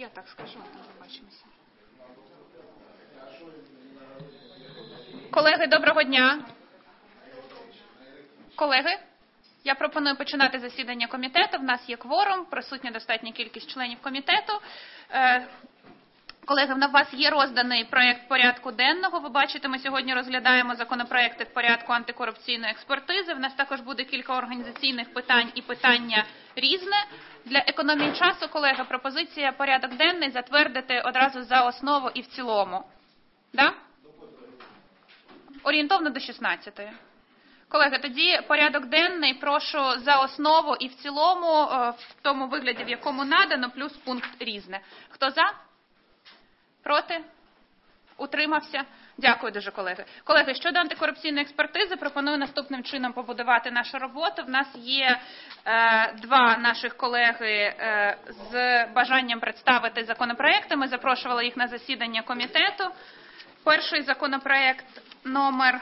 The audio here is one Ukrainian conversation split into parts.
Я так скажу, побачимося. Колеги, доброго дня. Колеги, я пропоную починати засідання комітету. В нас є кворум, присутня достатня кількість членів комітету. Колеги, в вас є розданий проєкт порядку денного. Ви бачите, ми сьогодні розглядаємо законопроекти в порядку антикорупційної експертизи. В нас також буде кілька організаційних питань і питання різне. Для економії часу, колеги, пропозиція порядок денний затвердити одразу за основу і в цілому. Да? Орієнтовно до 16-ї. Колеги, тоді порядок денний прошу за основу і в цілому, в тому вигляді, в якому надано, плюс пункт різне. Хто за? Проти? Утримався? Дякую дуже, колеги. Колеги, щодо антикорупційної експертизи, пропоную наступним чином побудувати нашу роботу. В нас є два наших колеги з бажанням представити законопроекти. Ми запрошували їх на засідання комітету. Перший законопроект номер...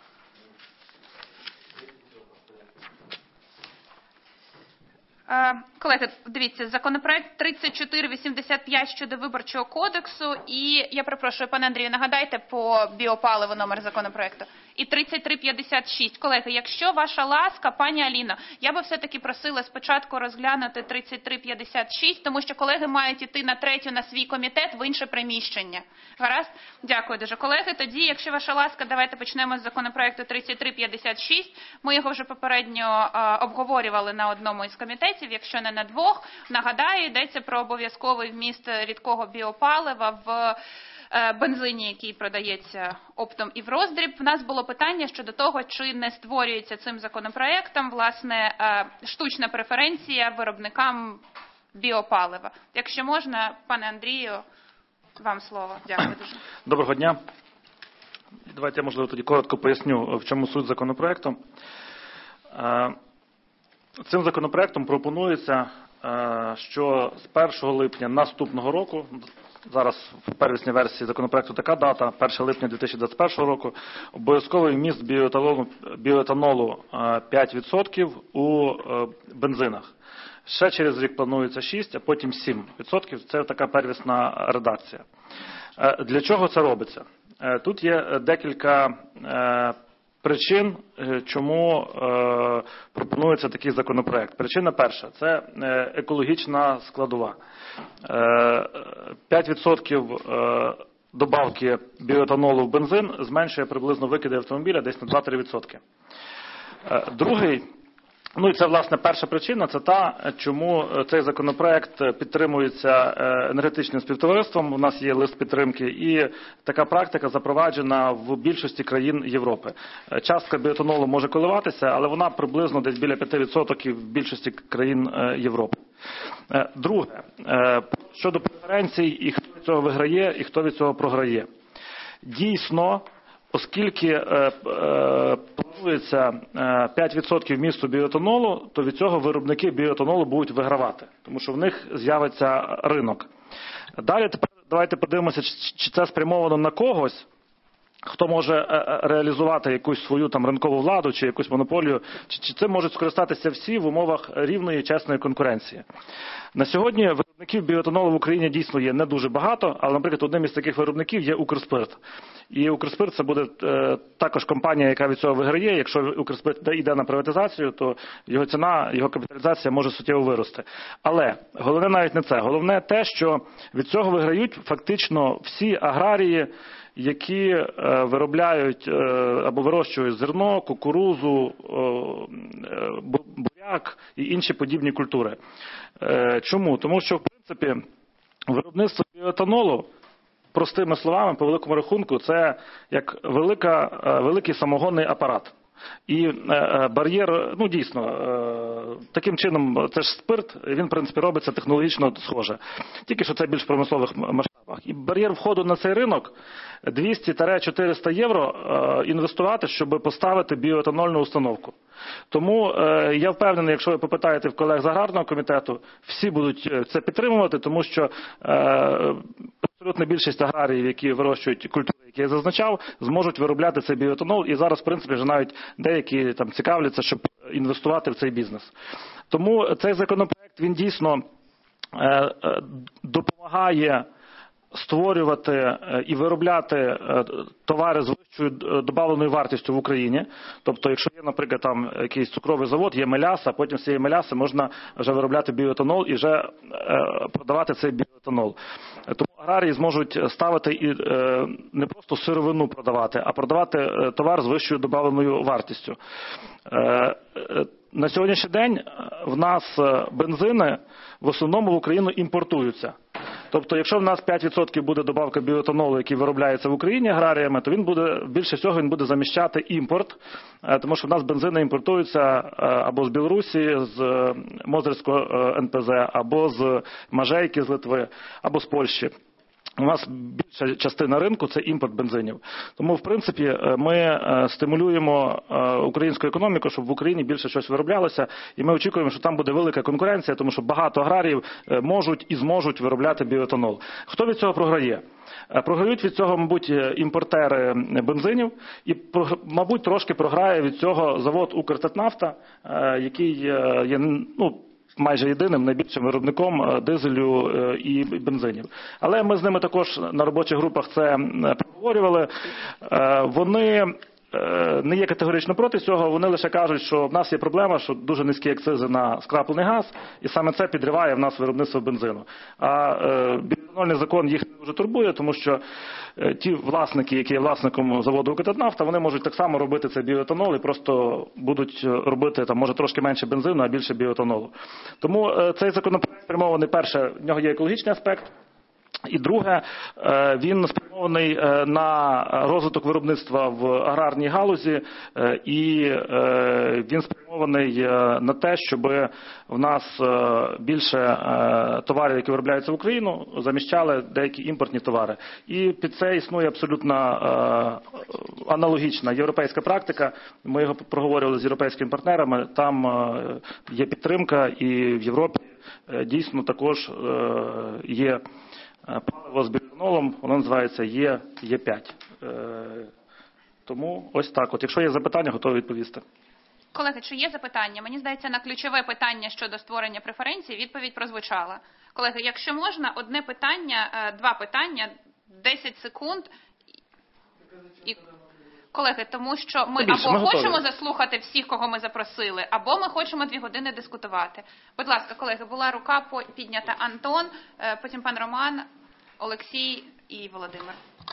Колеги, дивіться, законопроект 3485 щодо Виборчого кодексу і, я перепрошую, пане Андрію, нагадайте по біопаливу номер законопроекту. І 3356. Колеги, якщо ваша ласка, пані Аліно, я би все-таки просила спочатку розглянути 3356, тому що колеги мають іти на третю на свій комітет в інше приміщення. Гаразд? Дякую дуже. Колеги, тоді, якщо ваша ласка, давайте почнемо з законопроекту 3356. Ми його вже попередньо обговорювали на одному із комітетів, якщо не на двох. Нагадаю, йдеться про обов'язковий вміст рідкого біопалива в бензині, який продається оптом і в роздріб. В нас було питання щодо того, чи не створюється цим законопроектом, власне, штучна преференція виробникам біопалива. Якщо можна, пане Андрію, вам слово. Дякую дуже. Доброго дня. Давайте я, можливо, тоді коротко поясню, в чому суть законопроекту. Цим законопроектом пропонується, що з 1 липня наступного року, зараз в первісній версії законопроекту така дата, 1 липня 2021 року, обов'язковий вміст біоетанолу 5% у бензинах. Ще через рік планується 6, а потім 7%. Це така первісна редакція. Для чого це робиться? Тут є декілька причин, чому пропонується такий законопроект. Причина перша – це екологічна складова. 5% добавки біоетанолу в бензин зменшує приблизно викиди автомобіля десь на 2-3%. Другий, ну і це, власне, перша причина, це та, чому цей законопроект підтримується енергетичним співтовариством, у нас є лист підтримки, і така практика запроваджена в більшості країн Європи. Частка біоетанолу може коливатися, але вона приблизно десь біля 5% в більшості країн Європи. Друге, щодо преференцій, і хто від цього виграє, і хто від цього програє. Дійсно, оскільки планується 5% вмісту біоетанолу, то від цього виробники біоетанолу будуть вигравати, тому що в них з'явиться ринок. Далі тепер давайте подивимося, чи це спрямовано на когось, хто може реалізувати якусь свою там ринкову владу чи якусь монополію, чи цим можуть скористатися всі в умовах рівної чесної конкуренції. На сьогодні виробників біоетанолу в Україні дійсно є не дуже багато, але, наприклад, одним із таких виробників є Укрспирт. І Укрспирт – це буде також компанія, яка від цього виграє. Якщо Укрспирт йде на приватизацію, то його ціна, його капіталізація може суттєво вирости. Але головне навіть не це. Головне те, що від цього виграють фактично всі аграрії, які виробляють або вирощують зерно, кукурудзу, буряк і інші подібні культури. Чому? Тому що, в принципі, виробництво біоетанолу, простими словами, по великому рахунку, це як великий самогонний апарат. І бар'єр, ну дійсно, таким чином, це ж спирт, він, в принципі, робиться технологічно схоже. Тільки що це більш в промислових масштабах. І бар'єр входу на цей ринок 200-400 євро інвестувати, щоб поставити біоетанольну установку. Тому я впевнений, якщо ви попитаєте в колег з аграрного комітету, всі будуть це підтримувати, тому що абсолютна більшість аграріїв, які вирощують культури, які я зазначав, зможуть виробляти цей біоетанол. І зараз, в принципі, вже навіть деякі там цікавляться, щоб інвестувати в цей бізнес. Тому цей законопроект, він дійсно допомагає допомагає створювати і виробляти товари з вищою добавленою вартістю в Україні. Тобто, якщо є, наприклад, там якийсь цукровий завод, є меляса, потім з цієї меляси можна вже виробляти біоетанол і вже продавати цей біоетанол. Тому аграрії зможуть ставити і не просто сировину продавати, а продавати товар з вищою добавленою вартістю. На сьогоднішній день в нас бензини в основному в Україну імпортуються. Тобто, якщо в нас 5% буде добавка біоетанолу, який виробляється в Україні аграріями, то він буде, більше всього, він буде заміщати імпорт, тому що в нас бензини імпортуються або з Білорусі, з Мозирського НПЗ, або з Мажейки, з Литви, або з Польщі. У нас більша частина ринку – це імпорт бензинів. Тому, в принципі, ми стимулюємо українську економіку, щоб в Україні більше щось вироблялося. І ми очікуємо, що там буде велика конкуренція, тому що багато аграріїв можуть і зможуть виробляти біоетанол. Хто від цього програє? Програють від цього, мабуть, імпортери бензинів і, мабуть, трошки програє від цього завод «Укртатнафта», який є, майже єдиним найбільшим виробником дизелю і бензинів. Але ми з ними також на робочих групах це проговорювали. Вони не є категорично проти цього, вони лише кажуть, що в нас є проблема, що дуже низькі акцизи на скраплений газ, і саме це підриває в нас виробництво бензину. А біоетанольний закон їх не дуже турбує, тому що ті власники, які є власником заводу «Укртатнафта», вони можуть так само робити цей біоетанол і просто будуть робити, там, може, трошки менше бензину, а більше біоетанолу. Тому цей законопроект спрямований, перше, в нього є екологічний аспект, і друге, він спрямований на розвиток виробництва в аграрній галузі, і він спрямований на те, щоб в нас більше товарів, які виробляються в Україну, заміщали деякі імпортні товари. І під це існує абсолютно аналогічна європейська практика. Ми його проговорювали з європейськими партнерами, там є підтримка, і в Європі дійсно також є паливо з біоетанолом, воно називається Е5. Тому ось так. От, якщо є запитання, готові відповісти. Колеги, чи є запитання? Мені здається, на ключове питання щодо створення преференцій відповідь прозвучала. Колеги, якщо можна, одне питання, два питання, 10 секунд. І... Колеги, тому що ми або хочемо заслухати всіх, кого ми запросили, або ми хочемо 2 години дискутувати. Будь ласка, колеги, була рука піднята Антон, потім пан Роман, Олексій і Володимир.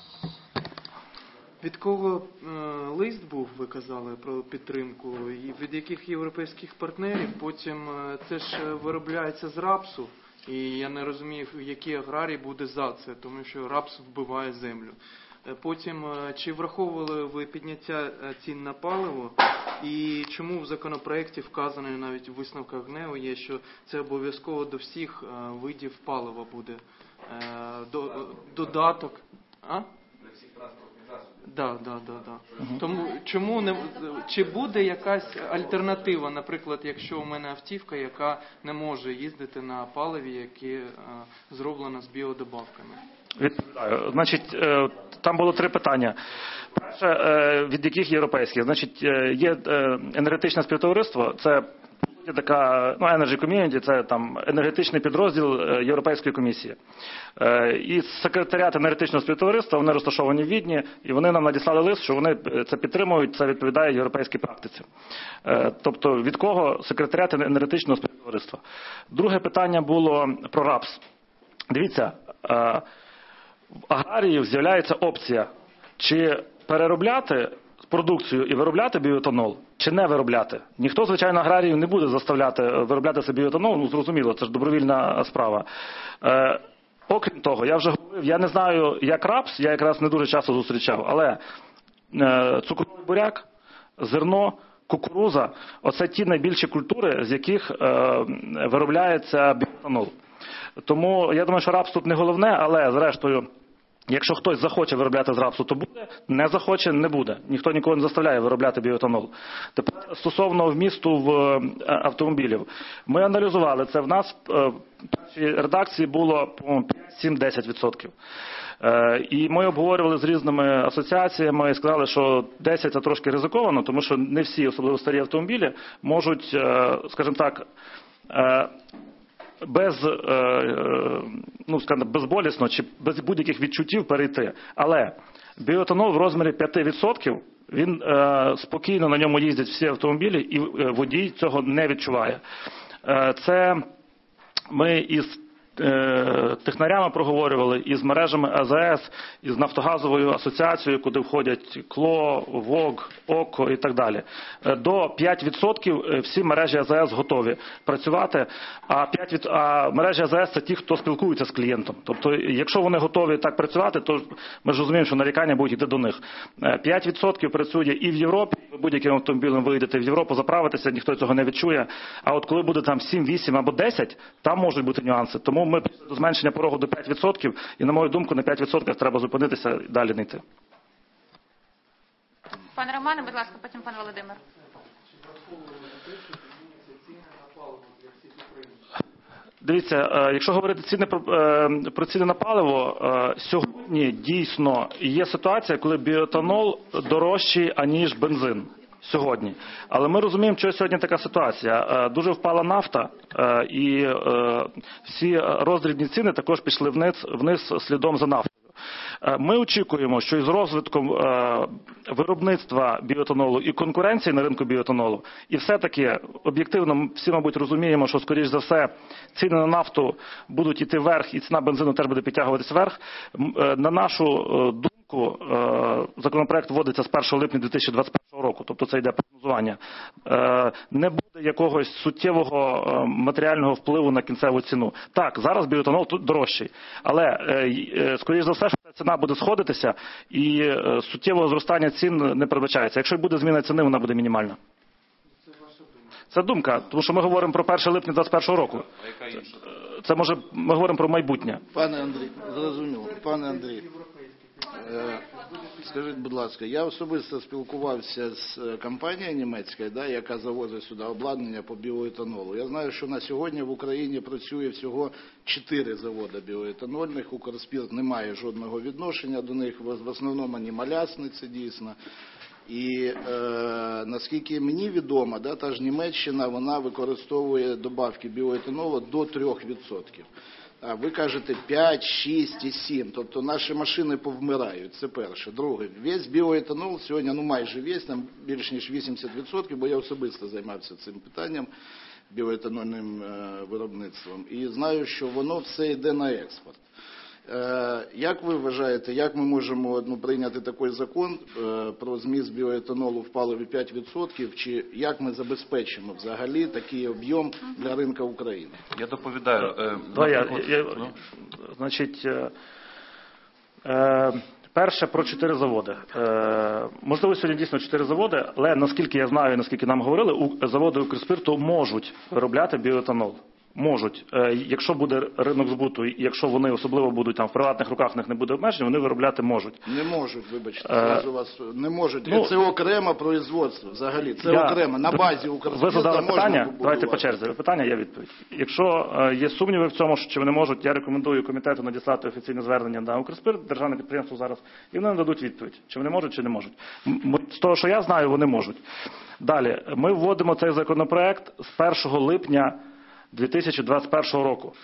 Від кого лист був, ви казали, про підтримку, і від яких європейських партнерів? Потім це ж виробляється з рапсу, і я не розумію, який аграрій буде за це, тому що рапс вбиває землю. Потім, чи враховували ви підняття цін на паливо, і чому в законопроекті вказано, навіть у висновках ГНЕУ є, що це обов'язково до всіх видів палива буде додаток? А? Да. Тому чому не, чи буде якась альтернатива, наприклад, якщо у мене автівка, яка не може їздити на паливі, яке зроблено з біодобавками? Відповідаю. Значить, там було 3 питання. Перше, від яких європейських? Значить, є енергетичне співтовариство, це така, Energy Community, це там енергетичний підрозділ Європейської комісії. І секретаріат енергетичного співтовариства, вони розташовані в Відні, і вони нам надіслали лист, що вони це підтримують, це відповідає європейській практиці. Тобто, від кого секретаріат енергетичного співтовариства? Друге питання було про рапс. Дивіться, в аграріїв з'являється опція, чи переробляти продукцію і виробляти біоетанол, чи не виробляти. Ніхто, звичайно, аграріїв не буде заставляти виробляти собі біоетанол, зрозуміло, це ж добровільна справа. Окрім того, я вже говорив, я не знаю, як рапс, я якраз не дуже часто зустрічав, але цукровий буряк, зерно, кукуруза – оце ті найбільші культури, з яких виробляється біоетанол. Тому я думаю, що рапс тут не головне, але зрештою, якщо хтось захоче виробляти з рапсу, то буде, не захоче – не буде. Ніхто нікого не заставляє виробляти біоетанол. Тепер стосовно вмісту в автомобілів. Ми аналізували це. В нас в першій редакції було 7-10%. І ми обговорювали з різними асоціаціями і сказали, що 10 – це трошки ризиковано, тому що не всі, особливо старі автомобілі, можуть, скажімо так, безболісно чи без будь-яких відчуттів перейти. Але біоетанол в розмірі 5%, він спокійно на ньому їздять всі автомобілі, і водій цього не відчуває. Це ми із технарями проговорювали, із мережами АЗС, із Нафтогазовою асоціацією, куди входять КЛО, ВОГ, ОККО і так далі. До 5% всі мережі АЗС готові працювати, а мережі АЗС – це ті, хто спілкується з клієнтом. Тобто, якщо вони готові так працювати, то ми ж розуміємо, що нарікання будуть йти до них. 5% працює і в Європі, ви будь-яким автомобілем вийдете в Європу заправитися, ніхто цього не відчує. А от коли буде там 7, 8 або 10, там можуть бути нюанси. Тому ми до зменшення порогу до 5%, і, на мою думку, на 5% треба зупинитися і далі не йти. Пане Романе, будь ласка, потім пан Володимир. Дивіться, якщо говорити про ціни на паливо, сьогодні дійсно є ситуація, коли біоетанол дорожчий, аніж бензин. Сьогодні. Але ми розуміємо, що сьогодні така ситуація. Дуже впала нафта, і всі роздрібні ціни також пішли вниз слідом за нафтою. Ми очікуємо, що із розвитком виробництва біоетанолу і конкуренції на ринку біоетанолу, і все-таки об'єктивно всі, мабуть, розуміємо, що, скоріш за все, ціни на нафту будуть йти вверх, і ціна бензину теж буде підтягуватися вверх. На нашу думку, законопроект вводиться з 1 липня 2021 року, тобто це йде прогнозування. Не буде якогось суттєвого матеріального впливу на кінцеву ціну. Так, зараз біоетанол тут дорожчий, але, скоріш за все, що ціна буде сходитися і суттєвого зростання цін не передбачається. Якщо буде зміна ціни, вона буде мінімальна. Це думка, тому що ми говоримо про 1 липня 2021 року. Це може, ми говоримо про майбутнє. Пане Андрій, зрозуміло. Пане Андрій, скажіть, будь ласка, я особисто спілкувався з компанією німецькою, яка завозить сюди обладнання по біоетанолу. Я знаю, що на сьогодні в Україні працює всього 4 заводи біоетанольних. Укрспірт не має жодного відношення до них, в основному вони малясні, це дійсно. І наскільки мені відомо, та ж Німеччина, вона використовує добавки біоетанолу до 3%. А ви кажете 5, 6 і 7, тобто наші машини повмирають, це перше. Друге, весь біоетанол сьогодні, майже весь, там більш ніж 80%, бо я особисто займався цим питанням, біоетанольним виробництвом, і знаю, що воно все йде на експорт. Як ви вважаєте, як ми можемо прийняти такий закон про зміст біоетанолу в паливі 5%, чи як ми забезпечимо взагалі такий об'єм для ринку України? Я доповідаю. Значить, перше про 4 заводи. Можливо, сьогодні дійсно 4 заводи, але наскільки я знаю, наскільки нам говорили, заводи Укрспирту можуть виробляти біоетанол. Можуть. Якщо буде ринок збуту, і якщо вони особливо будуть там в приватних руках, в них не буде обмежень, вони виробляти можуть. Не можуть, вибачте, зразу вас не можуть. Це окреме производство взагалі. Це окремо, на базі Укрспирту. Ви задали питання, давайте по черзі. Питання, є відповідь. Якщо є сумніви в цьому, що вони можуть, я рекомендую комітету надіслати офіційне звернення на Укрспирт, державне підприємство зараз, і вони нададуть відповідь, чи вони можуть, чи не можуть. З того, що я знаю, вони можуть. Далі, ми вводимо цей законопроект з 1 липня 2021 року.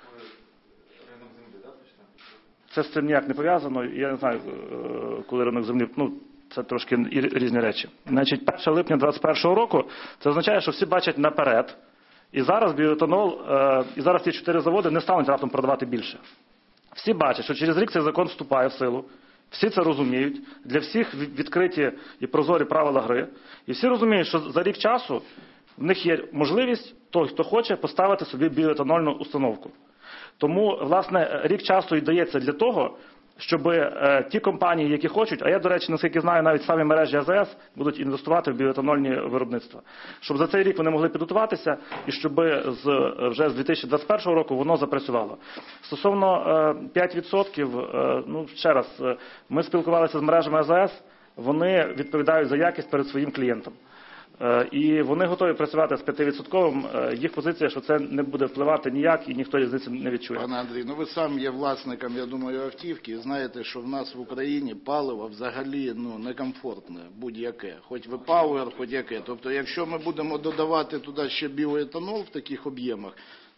Це з цим ніяк не пов'язано. Я не знаю, коли ринок землі, це трошки різні речі. Значить, 1 липня 2021 року, це означає, що всі бачать наперед. І зараз біоетанол, і зараз ці 4 заводи не стануть раптом продавати більше. Всі бачать, що через рік цей закон вступає в силу. Всі це розуміють. Для всіх відкриті і прозорі правила гри. І всі розуміють, що за рік часу в них є можливість, той, хто хоче, поставити собі біоетанольну установку. Тому, власне, рік часу і дається для того, щоб ті компанії, які хочуть, а я, до речі, наскільки знаю, навіть самі мережі АЗС будуть інвестувати в біоетанольні виробництва. Щоб за цей рік вони могли підготуватися і щоб вже з 2021 року воно запрацювало. Стосовно 5%, ще раз, ми спілкувалися з мережами АЗС, вони відповідають за якість перед своїм клієнтом. І вони готові працювати з 5%. Їх позиція, що це не буде впливати ніяк і ніхто різниці не відчує. Пане Андрій, ви сам є власником, я думаю, автівки, і знаєте, що в нас в Україні паливо взагалі некомфортне, будь-яке. Хоч V-Power, хоч яке. Тобто, якщо ми будемо додавати туди ще біоетанол в таких об'ємах,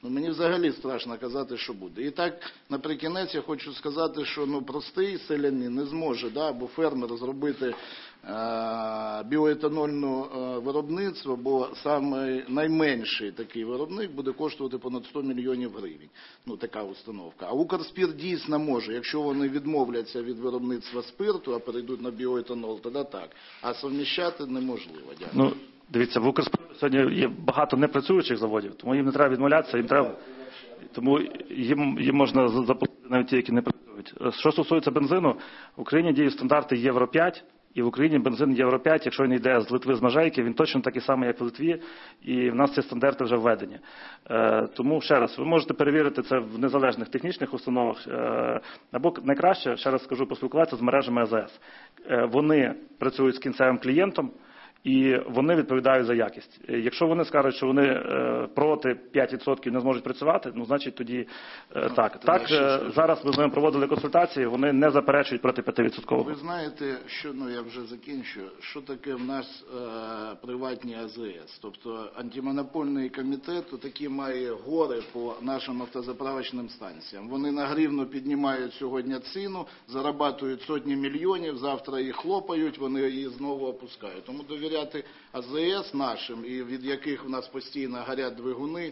Ну, мені взагалі страшно казати, що буде. І так, наприкінець, я хочу сказати, що простий селянин не зможе, або фермер зробити біоетанольне виробництво, бо саме найменший такий виробник буде коштувати понад 100 мільйонів гривень. Така установка. А Укрспирт дійсно може, якщо вони відмовляться від виробництва спирту, а перейдуть на біоетанол, тоді так. А совміщати неможливо. Дякую. Дивіться, в Укрспирті сьогодні є багато непрацюючих заводів, тому їм не треба відмовлятися, тому їм можна запустити навіть ті, які не працюють. Що стосується бензину, в Україні діють стандарти Євро-5, і в Україні бензин Євро-5, якщо він йде з Литви, з Межейки, він точно такий самий, як в Литві, і в нас ці стандарти вже введені. Тому, ще раз, ви можете перевірити це в незалежних технічних установах, або найкраще, ще раз скажу, поспілкуватися з мережами АЗС. Вони працюють з кінцевим клієнтом, і вони відповідають за якість. Якщо вони скажуть, що вони проти 5% не зможуть працювати, значить тоді так. Так, зараз ми з ними проводили консультації, вони не заперечують проти 5%. Ви знаєте, що, я вже закінчу, що таке в нас приватні АЗС. Тобто антимонопольний комітет такі має гори по нашим автозаправочним станціям. Вони на гривну піднімають сьогодні ціну, зарабатують сотні мільйонів, завтра їх хлопають, вони її знову опускають. Тому довіряти АЗС нашим, і від яких в нас постійно горять двигуни.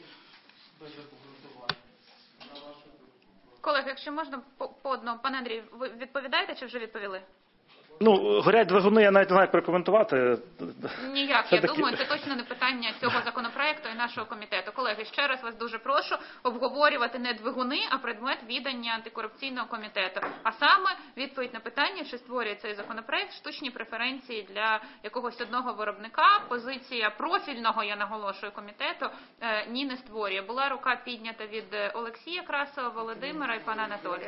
Колеги, якщо можна по одному. Пане Андрію, ви відповідаєте чи вже відповіли? Горять двигуни, я навіть не знаю, як прокоментувати. Ніяк, я думаю, це точно не питання цього законопроекту і нашого комітету. Колеги, ще раз вас дуже прошу обговорювати не двигуни, а предмет відання антикорупційного комітету. А саме відповідь на питання, чи створює цей законопроект штучні преференції для якогось одного виробника. Позиція профільного, я наголошую, комітету ні, не створює. Була рука піднята від Олексія Красова, Володимира і пана Анатолія.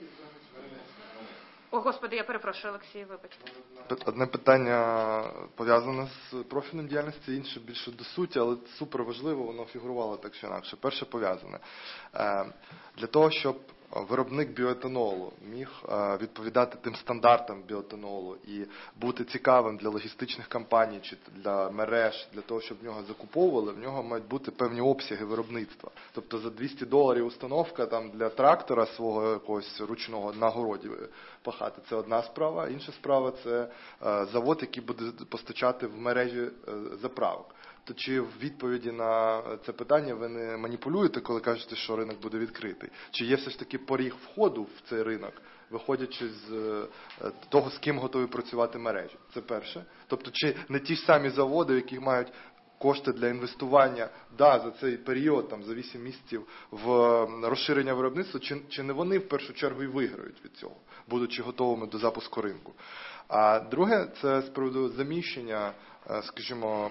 О, Господи, я перепрошую, Олексій, вибачте. Одне питання пов'язане з профільним діяльністю, інше більше до суті, але супер важливо, воно фігурувало так чи інакше. Перше пов'язане. Для того, щоб виробник біоетанолу міг відповідати тим стандартам біоетанолу і бути цікавим для логістичних компаній чи для мереж, для того, щоб в нього закуповували, в нього мають бути певні обсяги виробництва. Тобто за $200 установка для трактора свого якогось ручного на городі пахати – це одна справа. Інша справа – це завод, який буде постачати в мережі заправок. То чи в відповіді на це питання ви не маніпулюєте, коли кажете, що ринок буде відкритий? Чи є все ж таки поріг входу в цей ринок, виходячи з того, з ким готові працювати мережі? Це перше. Тобто, чи не ті ж самі заводи, які мають кошти для інвестування, за цей період, за 8 місяців, в розширення виробництва, чи не вони в першу чергу і виграють від цього, будучи готовими до запуску ринку? А друге, це з приводу заміщення, скажімо,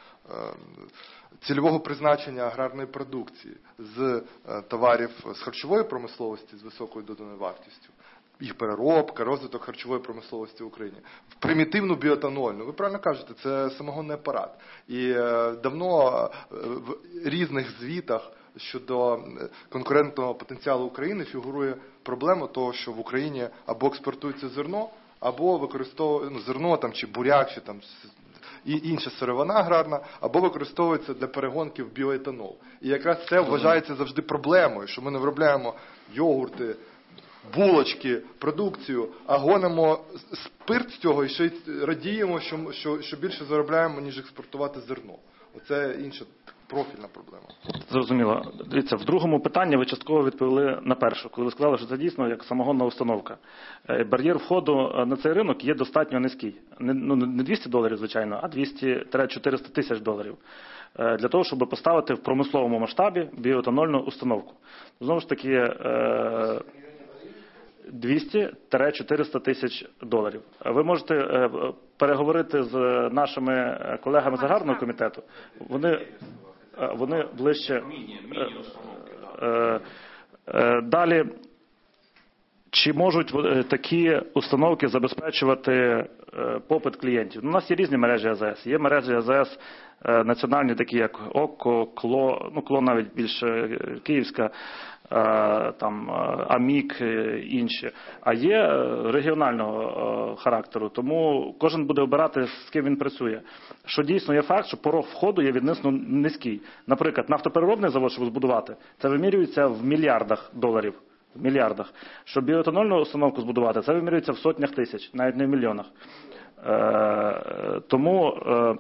цільового призначення аграрної продукції з товарів з харчової промисловості з високою доданою вартістю, їх переробка, розвиток харчової промисловості в Україні, в примітивну біоетанольну. Ви правильно кажете, це самогонний апарат. І давно в різних звітах щодо конкурентного потенціалу України фігурує проблема того, що в Україні або експортується зерно, або використовується зерно чи буряк, чи і інша сировина аграрна, або використовується для перегонки в біоетанол. І якраз це вважається завжди проблемою, що ми не виробляємо йогурти, булочки, продукцію, а гонимо спирт з цього і ще й радіємо, що більше заробляємо, ніж експортувати зерно. Оце інша профільна проблема. Зрозуміло. Дивіться, в другому питанні ви частково відповіли на першу, коли ви сказали, що це дійсно як самогонна установка. Бар'єр входу на цей ринок є достатньо низький. Не $200, звичайно, а $200-400 тисяч. Для того, щоб поставити в промисловому масштабі біоетанольну установку. Знову ж таки, $200-400 тисяч. Ви можете переговорити з нашими колегами з аграрного комітету. Вони ближче. Далі, Чи можуть такі установки забезпечувати попит клієнтів? У нас є різні мережі АЗС. Є мережі АЗС національні, такі як ОККО, КЛО, КЛО навіть більше київська, там АМІК, інші. А є регіонального характеру, тому кожен буде обирати, з ким він працює. Що дійсно є факт, що порог входу є відносно низький. Наприклад, нафтопереробний завод, щоб збудувати, це вимірюється в мільярдах доларів. В мільярдах. Щоб біоетанольну установку збудувати, це вимірюється в сотнях тисяч, навіть не в мільйонах. Тому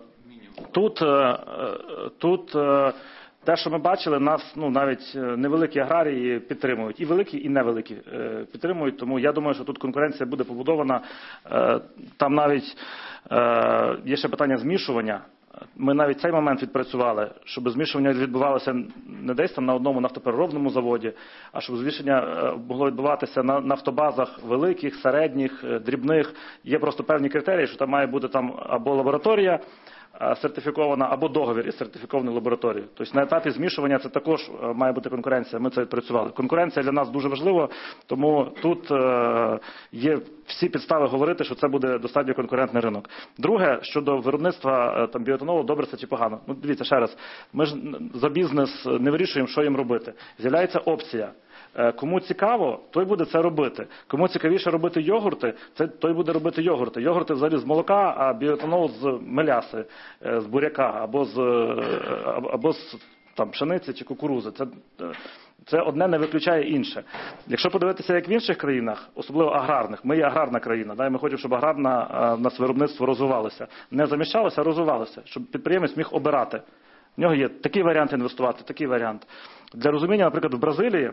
тут те, що ми бачили, нас навіть невеликі аграрії підтримують. І великі, і невеликі підтримують. Тому я думаю, що тут конкуренція буде побудована. Там навіть є ще питання змішування. Ми навіть цей момент відпрацювали, щоб змішування відбувалося не десь там на одному нафтопереробному заводі, а щоб змішання могло відбуватися на нафтобазах великих, середніх, дрібних. Є просто певні критерії, що там має бути там або лабораторія сертифікована, або договір із сертифікованою лабораторією. Тобто на етапі змішування це також має бути конкуренція. Ми це відпрацювали. Конкуренція для нас дуже важлива, тому тут є всі підстави говорити, що це буде достатньо конкурентний ринок. Друге, щодо виробництва біоетанолу, добре це чи погано. Дивіться ще раз, ми ж за бізнес не вирішуємо, що їм робити. З'являється опція. Кому цікаво, той буде це робити. Кому цікавіше робити йогурти, той буде робити йогурти. Йогурти взагалі з молока, а біоетанол з меляси, з буряка або з пшениці чи кукурузи. Це одне не виключає інше. Якщо подивитися, як в інших країнах, особливо аграрних, ми є аграрна країна, і ми хочемо, щоб аграрне в нас виробництво розвивалося. Не заміщалося, а розвивалося, щоб підприємець міг обирати. В нього є такий варіант інвестувати, такий варіант. Для розуміння, наприклад, в Бразилії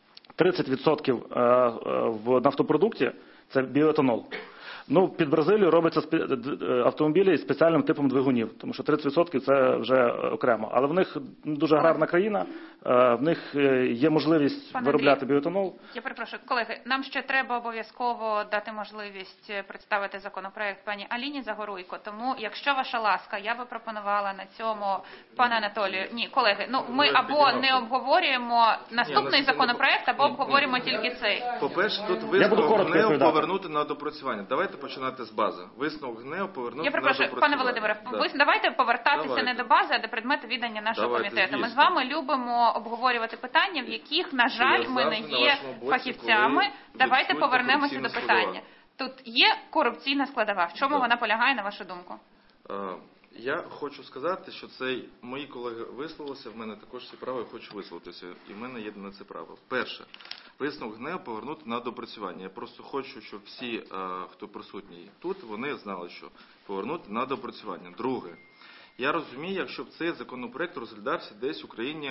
30% в нафтопродукті – це біоетанол. Під Бразилію робляться автомобілі з спеціальним типом двигунів, тому що 30% це вже окремо. Але в них дуже аграрна країна, в них є можливість виробляти біоетанол. Я перепрошую, колеги, нам ще треба обов'язково дати можливість представити законопроект пані Аліні Загоруйко, тому, якщо ваша ласка, я би пропонувала на цьому, пане Анатолію, ні, колеги, ми або не обговорюємо наступний законопроект, або обговорюємо тільки цей. По-перше, тут висновок ГНЕУ повернути на допрацювання. Давайте починати з бази. Висновок ГНЕУ повернути на допрацювання. Я перепрошую, пане Володимире, давайте повертатися не до бази, а до предмету відання нашого комітету. Ми з вами любимо обговорювати питання, в яких, на жаль, ми не є фахівцями. Давайте повернемося до питання. Тут є корупційна складова. В чому вона полягає, на вашу думку? Я хочу сказати, що мої колеги висловилися, в мене також це право, я хочу висловитися, і в мене є на це право. Перше, висновок ГНЕУ повернути на допрацювання. Я просто хочу, щоб всі, хто присутній тут, вони знали, що повернути на допрацювання. Друге, я розумію, якщо б цей законопроект розглядався десь в Україні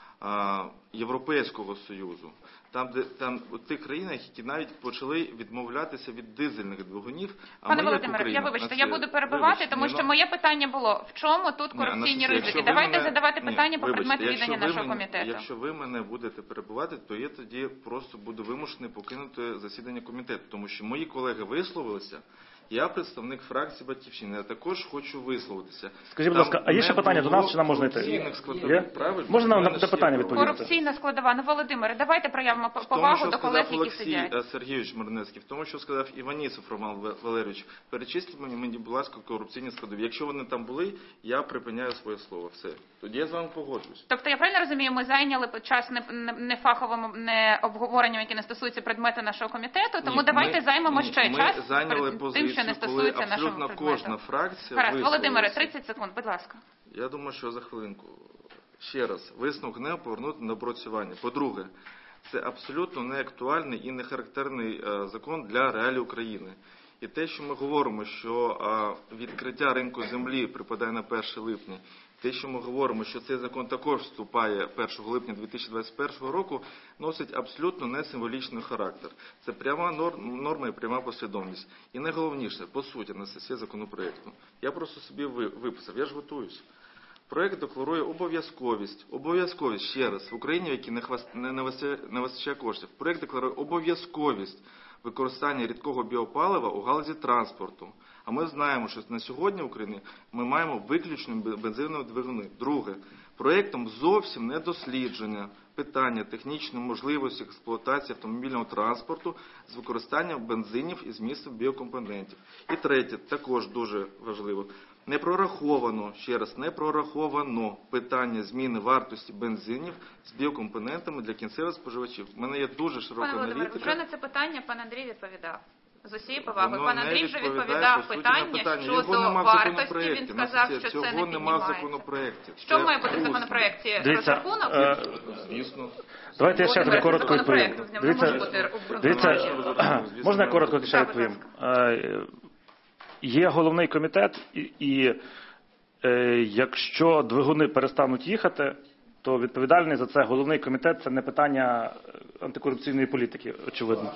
Європейського Союзу, там у тих країнах, які навіть почали відмовлятися від дизельних двигунів. Пане Володимире, я буду перебивати, тому що моє питання було, в чому тут корупційні ризики? Давайте задавати питання по предмету відання нашого комітету. Якщо ви мене будете перебивати, то я тоді просто буду вимушений покинути засідання комітету, тому що мої колеги висловилися. Я представник фракції «Батьківщина», я також хочу висловитися. Скажіть, будь ласка, а є ще питання до нас, чи нам можна йти? Можна нам на це питання відповісти? Корупційна складова. Володимире, давайте проявимо повагу до колег, які сидять. Олексій Сергійович Марнецький, в тому, що сказав Іванісов Роман Валерійович, перечисліть мені, будь ласка, корупційні складові. Якщо вони там були, я припиняю своє слово. Все. Тоді я з вами погоджуюсь. Тобто, я правильно розумію, ми зайняли час не фаховим, не обговоренням, які не стосуються предмету нашого комітету, тому давайте займемо ще час тим, що не стосується нашого предмету. Абсолютно кожна фракція висловилася. Володимире, 30 секунд, будь ласка. Я думаю, що за хвилинку. Ще раз, висновок ГНЕУ повернути на допрацювання. По-друге, це абсолютно не актуальний і не характерний закон для реалій України. І те, що ми говоримо, що відкриття ринку землі припадає на 1 липня, те, що ми говоримо, що цей закон також вступає 1 липня 2021 року, носить абсолютно не символічний характер. Це пряма норма і пряма послідовність. І найголовніше, по суті, на сесії законопроекту. Я просто собі виписав, я ж готуюсь. Проект декларує обов'язковість, ще раз, в Україні, в якій не вистачає коштів. Проект декларує обов'язковість використання рідкого біопалива у галузі транспорту. А ми знаємо, що на сьогодні в Україні ми маємо виключно бензинові двигуни. Друге, проектом зовсім не дослідження питання технічної можливості експлуатації автомобільного транспорту з використанням бензинів із вмістом біокомпонентів. І третє, також дуже важливо. Не прораховано, ще раз, не прораховано питання зміни вартості бензинів з біокомпонентами для кінцевих споживачів. У мене є дуже широка Пане Володимире, аналітика. вже на це питання пан Андрій відповідав. З усією повагою. Воно Пан не Андрій вже відповідає, по відповідав суті, на питання Його щодо нема в вартості. законопроекті. Він сказав, що це Цього не нема в піднімається. законопроекті. Що Це має бути в усно. законопроекті? Дивіться, Розрахунок? Звісно. Давайте я ще тобі коротко відповім. Законопроект, не може бути обґрунтування. Можна я коротко ще Так, будь відповім? Є головний комітет, і якщо двигуни перестануть їхати, то відповідальний за це головний комітет – це не питання антикорупційної політики, очевидно.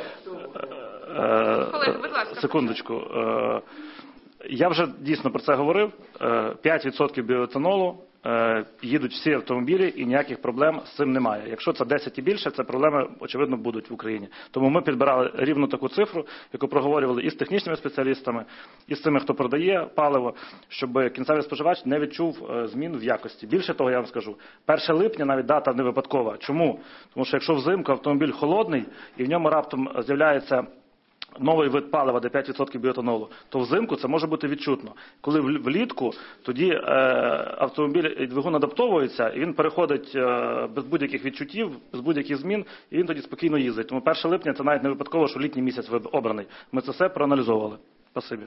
Колеги, будь ласка. Секундочку. Я вже дійсно про це говорив. 5% біоетанолу, їдуть всі автомобілі і ніяких проблем з цим немає. Якщо це 10 і більше, це проблеми, очевидно, будуть в Україні. Тому ми підбирали рівно таку цифру, яку проговорювали і з технічними спеціалістами, і з тими, хто продає паливо, щоб кінцевий споживач не відчув змін в якості. Більше того, я вам скажу, 1 липня навіть дата не випадкова. Чому? Тому що якщо взимку автомобіль холодний і в ньому раптом з'являється новий вид палива, де 5% біоетанолу, то взимку це може бути відчутно. Коли влітку, тоді автомобіль і двигун адаптовується, і він переходить без будь-яких відчуттів, без будь-яких змін, і він тоді спокійно їздить. Тому 1 липня це навіть не випадково, що літній місяць обраний. Ми це все проаналізовували. Спасибі.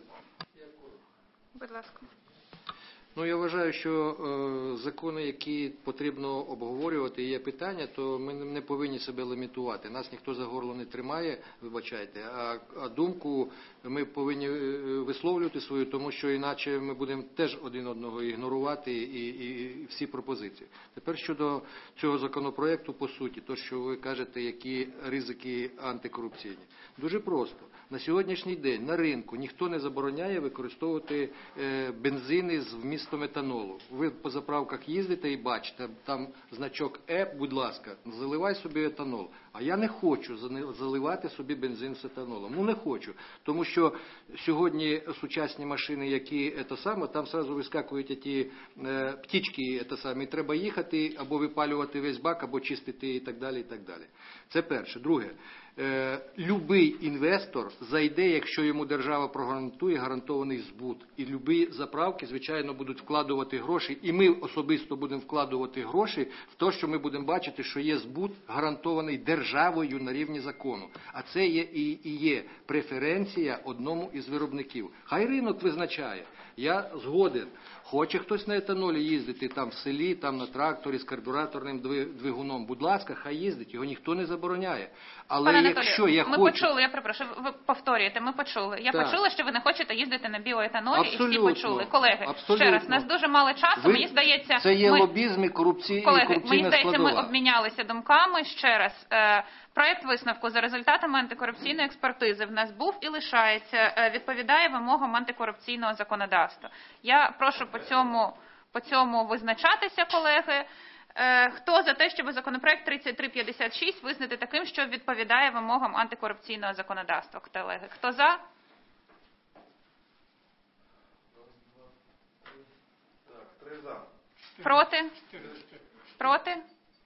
Будь ласка. Ну, я вважаю, що закони, які потрібно обговорювати, є питання, то ми не повинні себе лімітувати. Нас ніхто за горло не тримає, вибачайте, а думку ми повинні висловлювати свою, тому що іначе ми будемо теж один одного ігнорувати і всі пропозиції. Тепер щодо цього законопроекту, по суті, то, що ви кажете, які ризики антикорупційні. Дуже просто. На сьогоднішній день на ринку ніхто не забороняє використовувати бензини з вмістом етанолу. Ви по заправках їздите і бачите, там значок будь ласка, заливай собі етанол. А я не хочу заливати собі бензин з етанолом. Ну не хочу. Тому що сьогодні сучасні машини, які там одразу вискакують ті птічки, і треба їхати або випалювати весь бак, або чистити і так далі, і так далі. Це перше. Друге. Любий інвестор зайде, якщо йому держава прогарантує гарантований збут. І любі заправки, звичайно, будуть вкладувати гроші. І ми особисто будемо вкладувати гроші в те, що ми будемо бачити, що є збут гарантований державою на рівні закону. А це є і є преференція одному із виробників. Хай ринок визначає. Я згоден. Хоче хтось на етанолі їздити там в селі, там на тракторі з карбюраторним двигуном. Будь ласка, хай їздить, його ніхто не забороняє. Але Пане якщо я ми хочу... почули, я перепрошую, ви повторюєте, ми почули. Я почула, що ви не хочете їздити на біоетанолі, Абсолютно. і всі почули. Колеги, Абсолютно. ще раз, нас дуже мало часу, мені здається... Це є лобізм і корупційна Колеги, мені здається, складова. ми обмінялися думками. Ще раз, проект висновку за результатами антикорупційної експертизи в нас був і лишається, відповідає вимогам антикорупційного законодавства. Я прошу по цьому визначатися, колеги. Хто за те, щоб законопроект 3356 визнати таким, що відповідає вимогам антикорупційного законодавства? Колеги, хто за? Проти? Проти?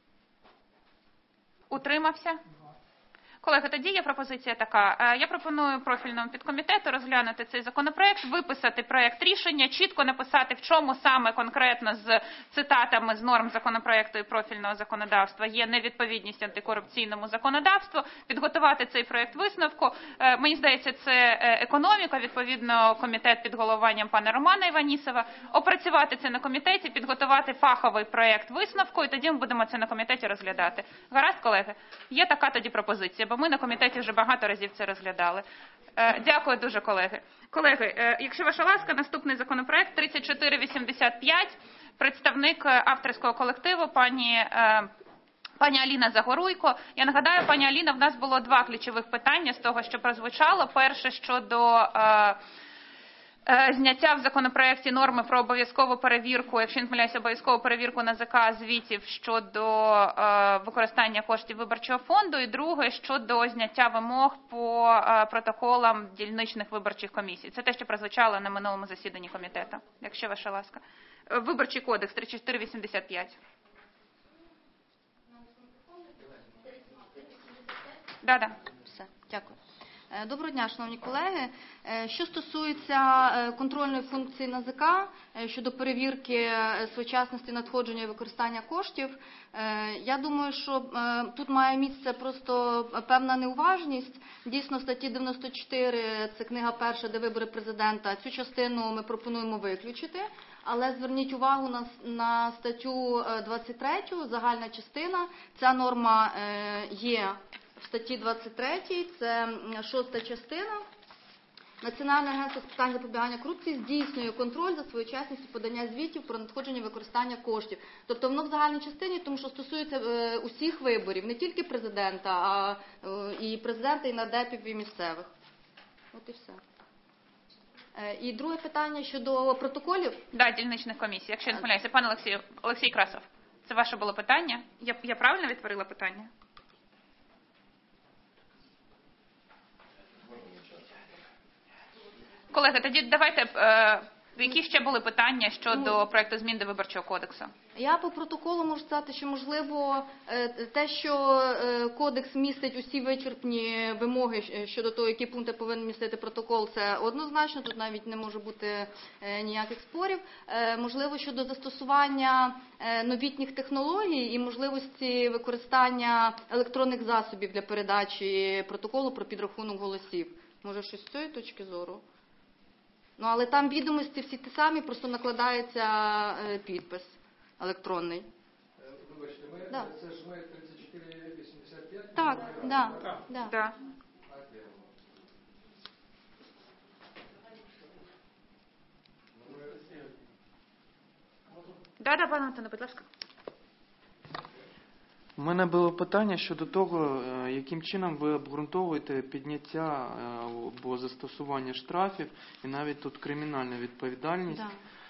Утримався? Колеги, тоді є пропозиція така. Я пропоную профільному підкомітету розглянути цей законопроект, виписати проект рішення, чітко написати, в чому саме конкретно з цитатами з норм законопроекту і профільного законодавства є невідповідність антикорупційному законодавству, підготувати цей проект висновку. Мені здається, це економіка, відповідно, комітет під головуванням пана Романа Іванісова, опрацювати це на комітеті, підготувати фаховий проект висновку, і тоді ми будемо це на комітеті розглядати. Гаразд, колеги? Є така тоді пропозиція, бо ми на комітеті вже багато разів це розглядали. Дякую дуже, колеги. Колеги, якщо ваша ласка, наступний законопроект 3485, представник авторського колективу, пані Аліна Загоруйко. Я нагадаю, пані Аліна, в нас було два ключових питання з того, що прозвучало. Перше, щодо зняття в законопроекті норми про обов'язкову перевірку, якщо не помиляюся, обов'язкову перевірку НАЗК звітів щодо використання коштів виборчого фонду, і друге, щодо зняття вимог по протоколам дільничних виборчих комісій. Це те, що прозвучало на минулому засіданні комітету, якщо ваша ласка. Виборчий кодекс 3485. Да. Все, дякую. Доброго дня, шановні колеги. Що стосується контрольної функції НАЗК щодо перевірки своєчасності надходження і використання коштів, я думаю, що тут має місце просто певна неуважність. Дійсно, в статті 94, це книга перша, де вибори президента, цю частину ми пропонуємо виключити. Але зверніть увагу на статтю 23, загальна частина. Ця норма є в статті 23, це 6 частина. Національне агентство з питань запобігання корупції здійснює контроль за своєчасністю подання звітів про надходження і використання коштів. Тобто воно в загальній частині, тому що стосується усіх виборів, не тільки президента, а і президента, і нардепів, і місцевих. От і все. І друге питання щодо протоколів. Да, дільничних комісій. Якщо я не помиляюся, пане Олексію, Олексій Красов, це ваше було питання? Я правильно відтворила питання? Колеги, тоді давайте, які ще були питання щодо проекту змін до Виборчого кодексу? Я по протоколу можу сказати, що, можливо, те, що кодекс містить усі вичерпні вимоги щодо того, які пункти повинен містити протокол, це однозначно, тут навіть не може бути ніяких спорів. Можливо, щодо застосування новітніх технологій і можливості використання електронних засобів для передачі протоколу про підрахунок голосів. Може, щось з цієї точки зору? Ну, але там відомості всі ті самі, просто накладається підпис електронний. Вибачте, це ж ми 3485? Так, да. Да. Да, пане Антоне, будь ласка. У мене було питання щодо того, яким чином ви обґрунтовуєте підняття або застосування штрафів і навіть тут кримінальна відповідальність,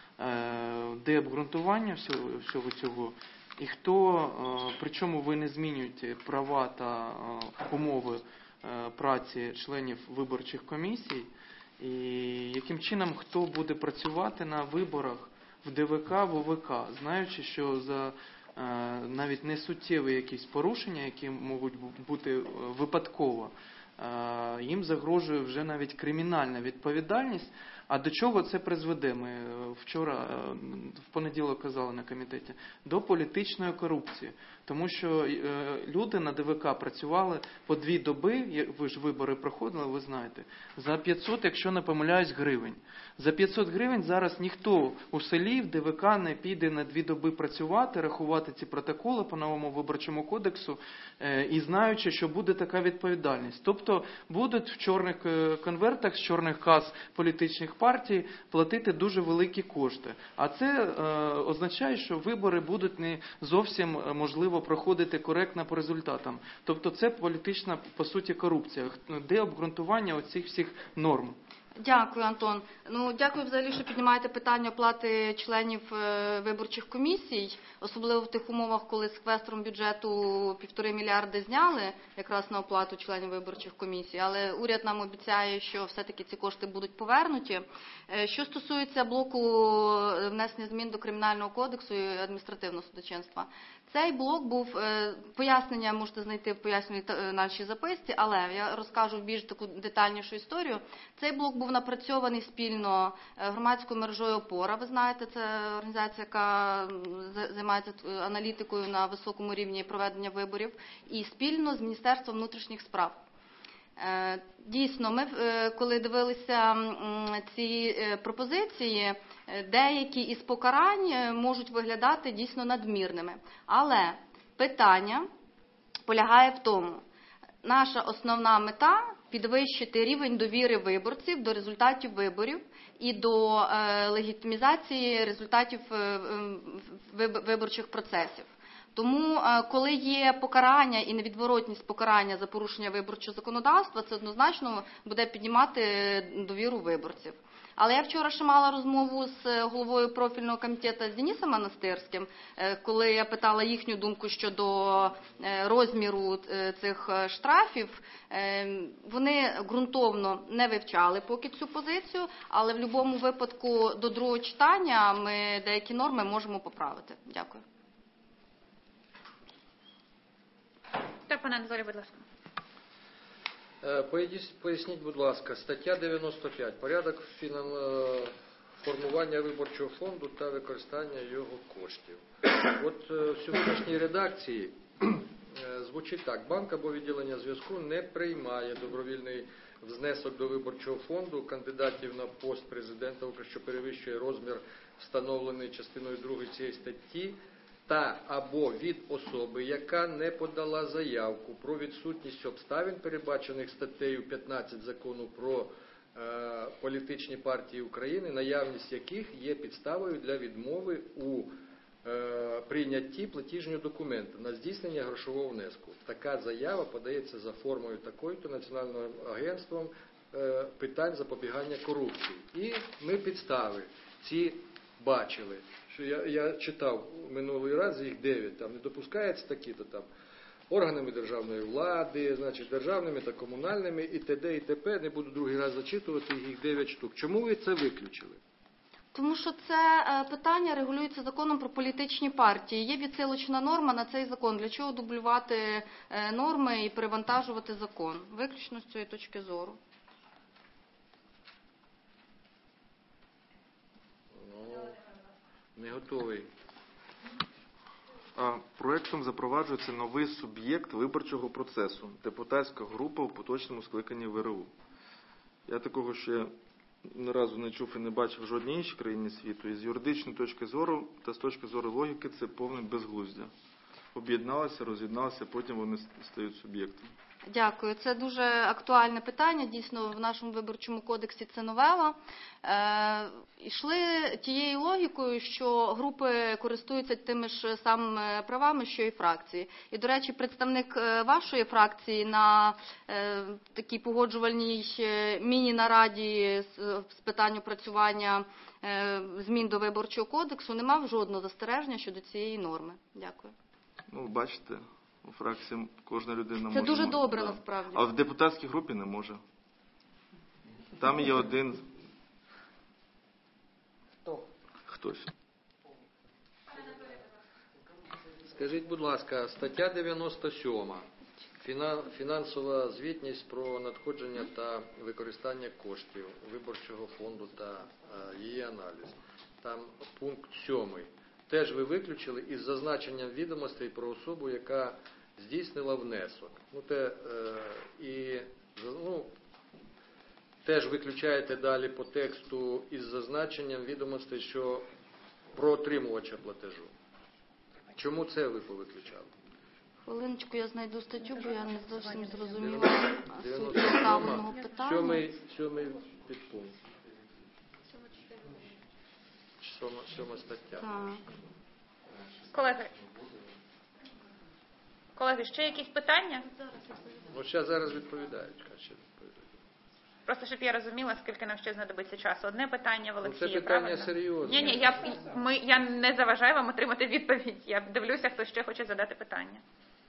де обґрунтування всього цього, і хто, причому ви не змінюєте права та умови праці членів виборчих комісій, і яким чином хто буде працювати на виборах в ДВК, в ОВК, знаючи, що за навіть не суттєві якісь порушення, які можуть бути випадково, їм загрожує вже навіть кримінальна відповідальність. А до чого це призведе? Ми вчора, в понеділок казали на комітеті, до політичної корупції. Тому що люди на ДВК працювали по 2 доби, ви ж вибори проходили, ви знаєте, за 500, якщо не помиляюсь, гривень. За 500 гривень зараз ніхто у селі в ДВК не піде на 2 доби працювати, рахувати ці протоколи по новому виборчому кодексу і знаючи, що буде така відповідальність. Тобто будуть в чорних конвертах з чорних кас політичних партій платити дуже великі кошти. А це означає, що вибори будуть не зовсім, можливо, проходити коректно по результатам. Тобто це політична, по суті, корупція. Де обґрунтування оцих всіх норм? Дякую, Антон. Дякую взагалі, що піднімаєте питання оплати членів виборчих комісій, особливо в тих умовах, коли секвестром бюджету 1,5 мільярди зняли якраз на оплату членів виборчих комісій, але уряд нам обіцяє, що все-таки ці кошти будуть повернуті. Що стосується блоку внесення змін до Кримінального кодексу і адміністративного судочинства, цей блок був, пояснення можете знайти в поясненій нашій записці, але я розкажу більш таку детальнішу історію. Цей блок був напрацьований спільно громадською мережою «Опора». Ви знаєте, це організація, яка займається аналітикою на високому рівні проведення виборів, і спільно з Міністерством внутрішніх справ. Дійсно, ми, коли дивилися ці пропозиції, деякі із покарань можуть виглядати дійсно надмірними. Але питання полягає в тому, наша основна мета – підвищити рівень довіри виборців до результатів виборів і до легітимізації результатів виборчих процесів. Тому, коли є покарання і невідворотність покарання за порушення виборчого законодавства, це однозначно буде піднімати довіру виборців. Але я вчора ще мала розмову з головою профільного комітету з Денисом Монастирським, коли я питала їхню думку щодо розміру цих штрафів. Вони ґрунтовно не вивчали поки цю позицію, але в будь-якому випадку до другого читання ми деякі норми можемо поправити. Дякую. Так, пане Анатолій, будь ласка. Поясніть, будь ласка, стаття 95. Порядок формування виборчого фонду та використання його коштів. От в сьогоднішній редакції звучить так. Банк або відділення зв'язку не приймає добровільний внесок до виборчого фонду кандидатів на пост президента, що перевищує розмір, встановлений частиною 2 цієї статті, та або від особи, яка не подала заявку про відсутність обставин, передбачених статтею 15 Закону про політичні партії України, наявність яких є підставою для відмови у прийнятті платіжного документу на здійснення грошового внеску. Така заява подається за формою такою-то Національним агентством питань запобігання корупції. І ми підстави ці бачили. Що я читав минулий раз, їх 9, там не допускається такі-то там органами державної влади, значить державними та комунальними і т.д. і т.п. Не буду другий раз зачитувати, їх 9 штук. Чому ви це виключили? Тому що це питання регулюється законом про політичні партії. Є відсилочна норма на цей закон. Для чого дублювати норми і перевантажувати закон? Виключно з цієї точки зору. Не готовий. Проектом запроваджується новий суб'єкт виборчого процесу – депутатська група у поточному скликанні ВРУ. Я такого ще ні разу не чув і не бачив в жодній іншій країні світу. І з юридичної точки зору та з точки зору логіки це повне безглуздя. Об'єдналися, роз'єдналися, потім вони стають суб'єктом. Дякую. Це дуже актуальне питання. Дійсно, в нашому виборчому кодексі це новела. Йшли тією логікою, що групи користуються тими ж самими правами, що і фракції. І, до речі, представник вашої фракції на такій погоджувальній міні-нараді з питань опрацювання змін до виборчого кодексу не мав жодного застереження щодо цієї норми. Дякую. Ну, бачите, у фракції кожна людина може... Це дуже добре, насправді. А в депутатській групі не може. Там є один... Хтось. Скажіть, будь ласка, стаття 97. Фінансова звітність про надходження та використання коштів виборчого фонду та її аналіз. Там пункт 7. Теж ви виключили із зазначенням відомостей про особу, яка здійснила внесок. Теж виключаєте далі по тексту із зазначенням відомостей, що про отримувача платежу. Чому це ви повиключали? Хвилиночку, я знайду статтю, бо я не зовсім зрозуміла суть поставленого питання. Сьомий підпункт. 7 стаття. Так. Колеги, ще якісь питання? Зараз відповідають. Просто, щоб я розуміла, скільки нам ще знадобиться часу. Одне питання в Олексія, це питання правильно? серйозне. Ні, я не заважаю вам отримати відповідь. Я дивлюся, хто ще хоче задати питання.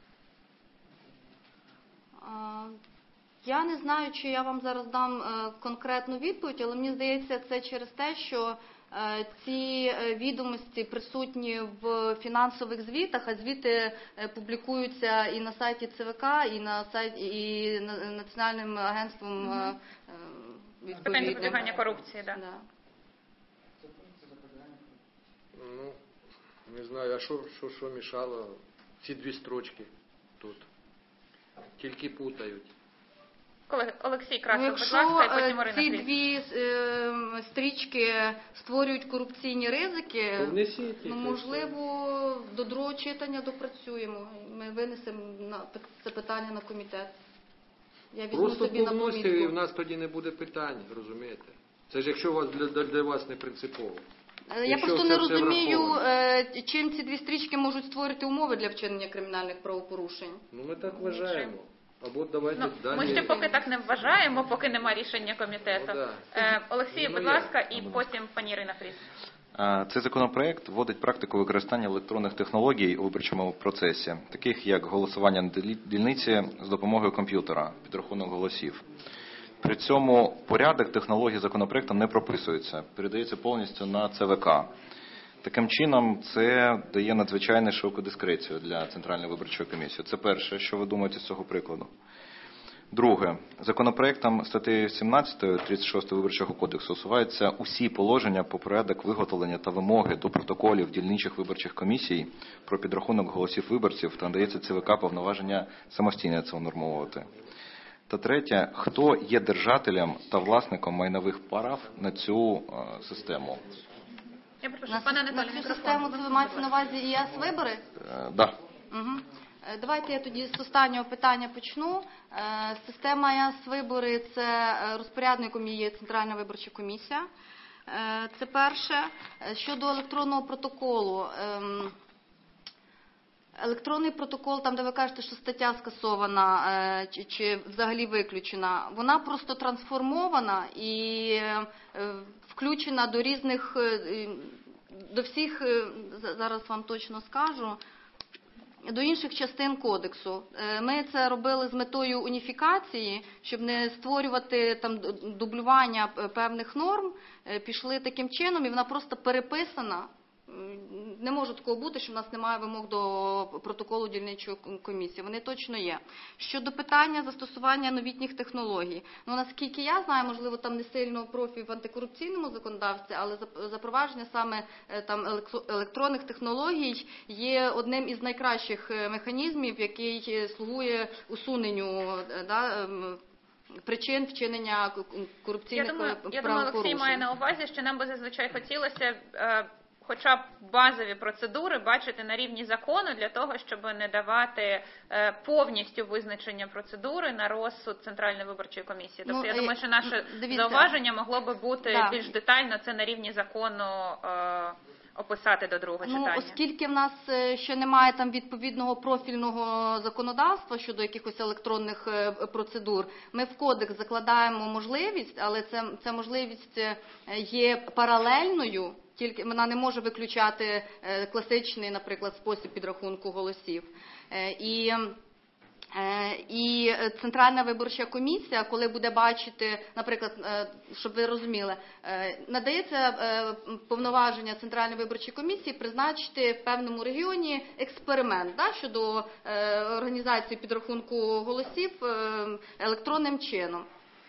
Я не знаю, чи я вам зараз дам конкретну відповідь, але мені здається, це через те, що ці відомості присутні в фінансових звітах, а звіти публікуються і на сайті ЦВК, і на сайті Національним агентством З питань запобігання корупції, так. Да. Не знаю, а що мішало ці 2 строчки тут? Тільки путають. Колеги, Олексій Красов, будь ласка, і потім Ірина ці Фріз. 2 стрічки створюють корупційні ризики, можливо, до другого читання допрацюємо. Ми винесемо це питання на комітет. Я візьму Просто собі на повністю, і в помітку. нас тоді не буде питань, розумієте? Це ж якщо для вас не принципово. Я просто не розумію, чим ці 2 стрічки можуть створити умови для вчинення кримінальних правопорушень. Ми так вважаємо. Або давайте далі. Ми ще поки так не вважаємо, поки нема рішення комітету. Олексій, будь ласка, і потім пані Ірина Фріз. Цей законопроект вводить практику використання електронних технологій у виборчому процесі, таких як голосування на дільниці з допомогою комп'ютера, підрахунок голосів. При цьому порядок технологій законопроекту не прописується, передається повністю на ЦВК. Таким чином, це дає надзвичайно широку дискрецію для Центральної виборчої комісії. Це перше, що ви думаєте з цього прикладу. Друге. Законопроектом статтею 17 36 Виборчого кодексу усуваються усі положення по порядок виготовлення та вимоги до протоколів дільничих виборчих комісій про підрахунок голосів виборців та надається ЦВК повноваження самостійно це унормовувати. Та третє. Хто є держателем та власником майнових прав на цю систему? Я прошу, На пане Анатолій, цю мікрофон. систему це ви маєте на увазі ІС-вибори? Да. Угу. Давайте я тоді з останнього питання почну. Система ЯС-вибори – це розпорядником є Центральна виборча комісія. Це перше. Щодо електронного протоколу. Електронний протокол, там де ви кажете, що стаття скасована чи взагалі виключена, вона просто трансформована і включена до різних, до всіх, зараз вам точно скажу, до інших частин кодексу. Ми це робили з метою уніфікації, щоб не створювати там дублювання певних норм, пішли таким чином, і вона просто переписана. Не може такого бути, що в нас немає вимог до протоколу дільничої комісії. Вони точно є. Щодо питання застосування новітніх технологій. Ну, наскільки я знаю, можливо, там не сильно профіль в антикорупційному законодавстві, але запровадження саме там електронних технологій є одним із найкращих механізмів, який слугує усуненню причин вчинення корупційних правопорушень. Я думаю, Олексій має на увазі, що нам би зазвичай хотілося хоча б базові процедури бачити на рівні закону для того, щоб не давати повністю визначення процедури на розсуд Центральної виборчої комісії. Тобто, я думаю, що наше зауваження могло би бути більш детально, це на рівні закону описати до другого читання. Оскільки в нас ще немає там відповідного профільного законодавства щодо якихось електронних процедур, ми в кодекс закладаємо можливість, але ця можливість є паралельною, тільки вона не може виключати класичний, наприклад, спосіб підрахунку голосів. І Центральна виборча комісія, коли буде бачити, наприклад, щоб ви розуміли, надається повноваження Центральної виборчої комісії призначити в певному регіоні експеримент щодо організації підрахунку голосів електронним чином.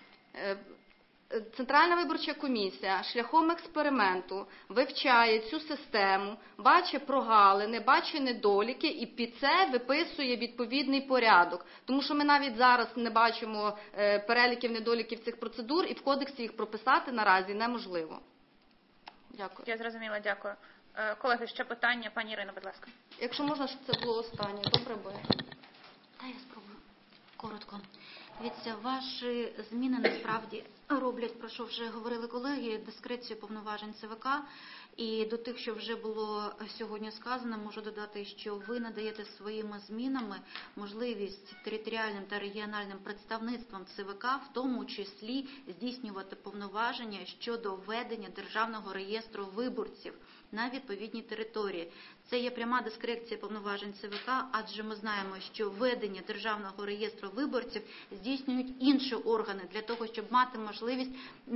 Центральна виборча комісія шляхом експерименту вивчає цю систему, бачить прогалини, бачить недоліки і під це виписує відповідний порядок. Тому що ми навіть зараз не бачимо переліків недоліків цих процедур і в кодексі їх прописати наразі неможливо. Дякую. Я зрозуміла, дякую. Колеги, ще питання? Пані Ірино, будь ласка. Якщо можна, щоб це було останнє. Добре би. Та я спробую. Коротко. Дивіться, ваші зміни насправді роблять, про що вже говорили колеги, дискрецію повноважень ЦВК. І до тих, що вже було сьогодні сказано, можу додати, що ви надаєте своїми змінами можливість територіальним та регіональним представництвам ЦВК, в тому числі здійснювати повноваження щодо введення державного реєстру виборців на відповідній території. Це є пряма дискреція повноважень ЦВК, адже ми знаємо, що введення державного реєстру виборців здійснюють інші органи для того, щоб мати можливість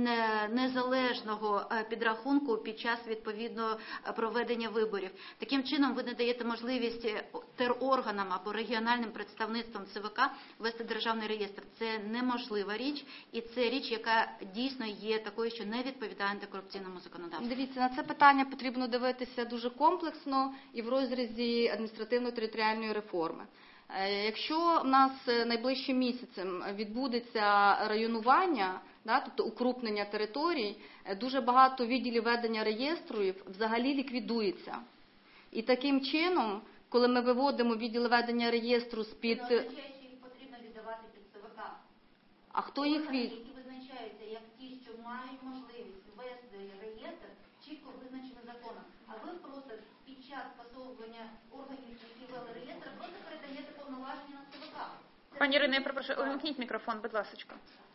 незалежного підрахунку під час відповідного проведення виборів. Таким чином, ви надаєте можливість терорганам або регіональним представництвам ЦВК ввести державний реєстр. Це неможлива річ, і це річ, яка дійсно є такою, що не відповідає антикорупційному законодавству. Дивіться, на це питання потрібно дивитися дуже комплексно і в розрізі адміністративно-територіальної реформи. Якщо в нас найближчим місяцем відбудеться районування, тобто укрупнення територій, дуже багато відділів ведення реєстрів взагалі ліквідується. І таким чином, коли ми виводимо відділи ведення реєстру з-під... Це означає, що їх потрібно віддавати під ЦВК. А хто їх від... Які визначаються як ті, що мають можливість ввести реєстр, чітко визначені законом. А ви просто під час скасовування органів, які ввели реєстр, просто передаєте повноваження на ЦВК. Пані Ірино, я прошу, увімкніть мікрофон, будь ласка.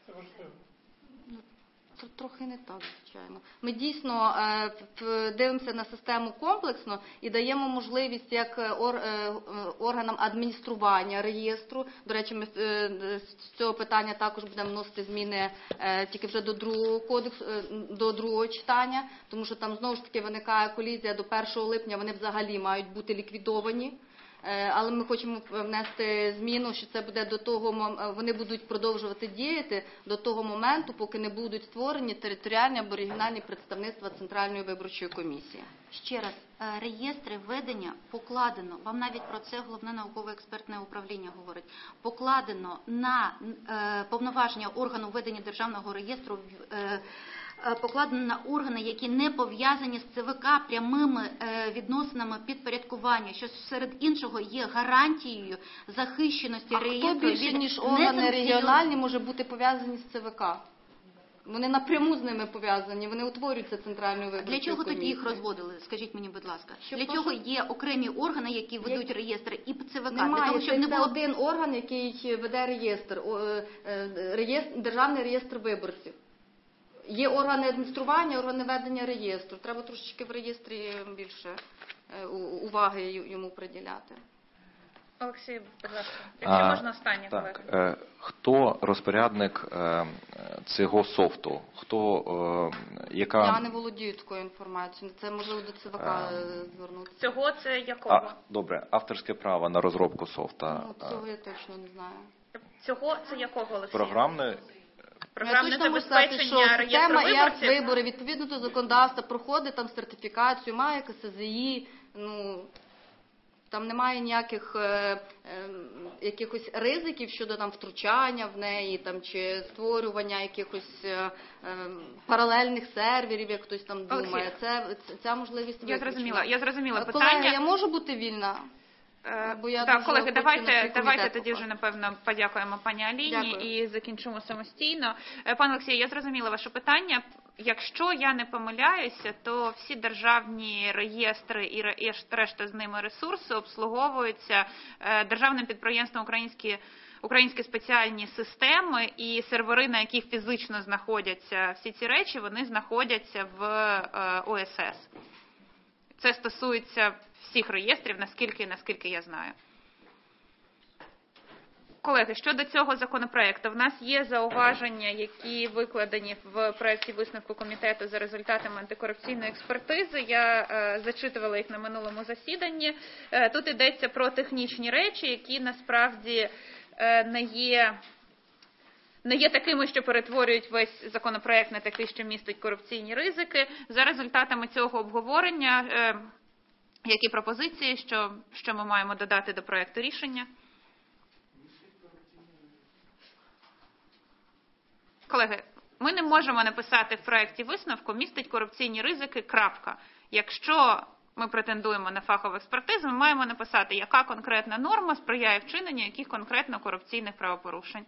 Це трохи не так, звичайно. Ми дійсно дивимося на систему комплексно і даємо можливість як органам адміністрування реєстру. До речі, ми з цього питання також будемо вносити зміни тільки вже до другого кодексу, до другого читання, тому що там знову ж таки виникає колізія, до 1 липня вони взагалі мають бути ліквідовані. але ми хочемо внести зміну, що це буде до того, вони будуть продовжувати діяти до того моменту, поки не будуть створені територіальні або регіональні представництва Центральної виборчої комісії. Ще раз, реєстри ведення покладено, вам навіть про це Головне науково-експертне управління говорить, покладено на повноваження органу ведення державного реєстру, покладено на органи, які не пов'язані з ЦВК прямими відносинами підпорядкування, що серед іншого є гарантією захищеності А реєстру. хто більше, ніж органи регіональні, може бути пов'язані з ЦВК? Вони напряму з ними пов'язані, вони утворюються Центральною виборчою Для чого тоді комісією. їх розводили? Скажіть мені, будь ласка. Щоб Для чого є окремі органи, які ведуть реєстри і ЦВК? Для Немає, того, щоб не це було один орган, який веде реєстр, Державний реєстр виборців. Є органи адміністрування, органи ведення реєстру. Треба трошечки в реєстрі більше уваги йому приділяти. Олексій, будь ласка, якщо можна останнє, колеги. Так, хто розпорядник цього софту? Яка... Я не володію такою інформацією. Це можливо до ЦВК звернутися. Цього це якого? Добре, авторське право на розробку софта. Цього я точно не знаю. Цього це якого, Олексій? Програмне Програмне точно можу сказати, що забезпечення реєстру система виборців? вибори відповідно до законодавства проходить там сертифікацію, має КСЗІ, там немає ніяких якихось ризиків щодо там втручання в неї, там чи створювання якихось паралельних серверів, як хтось там думає. Ця можливість виключена. Я зрозуміла питання. Колеги, я можу бути вільна? Бо я Так, дуже колеги, хочу давайте на свій комітет тоді вже, напевно, подякуємо пані Аліні. Дякую. І закінчимо самостійно. Пане Олексію, я зрозуміла ваше питання. Якщо я не помиляюся, то всі державні реєстри і решта з ними ресурси обслуговуються державним підприємством українські спеціальні системи і сервери, на яких фізично знаходяться всі ці речі, вони знаходяться в ОСС. Це стосується всіх реєстрів, наскільки я знаю. Колеги, щодо цього законопроекту, в нас є зауваження, які викладені в проєкті висновку комітету за результатами антикорупційної експертизи. Я зачитувала їх на минулому засіданні. Тут йдеться про технічні речі, які насправді не є такими, що перетворюють весь законопроект на такий, що містить корупційні ризики. За результатами цього обговорення, які пропозиції, що ми маємо додати до проєкту рішення? Колеги, ми не можемо написати в проєкті висновку «містить корупційні ризики. Крапка». Якщо ми претендуємо на фахову експертизу, ми маємо написати, яка конкретна норма сприяє вчиненню яких конкретно корупційних правопорушень.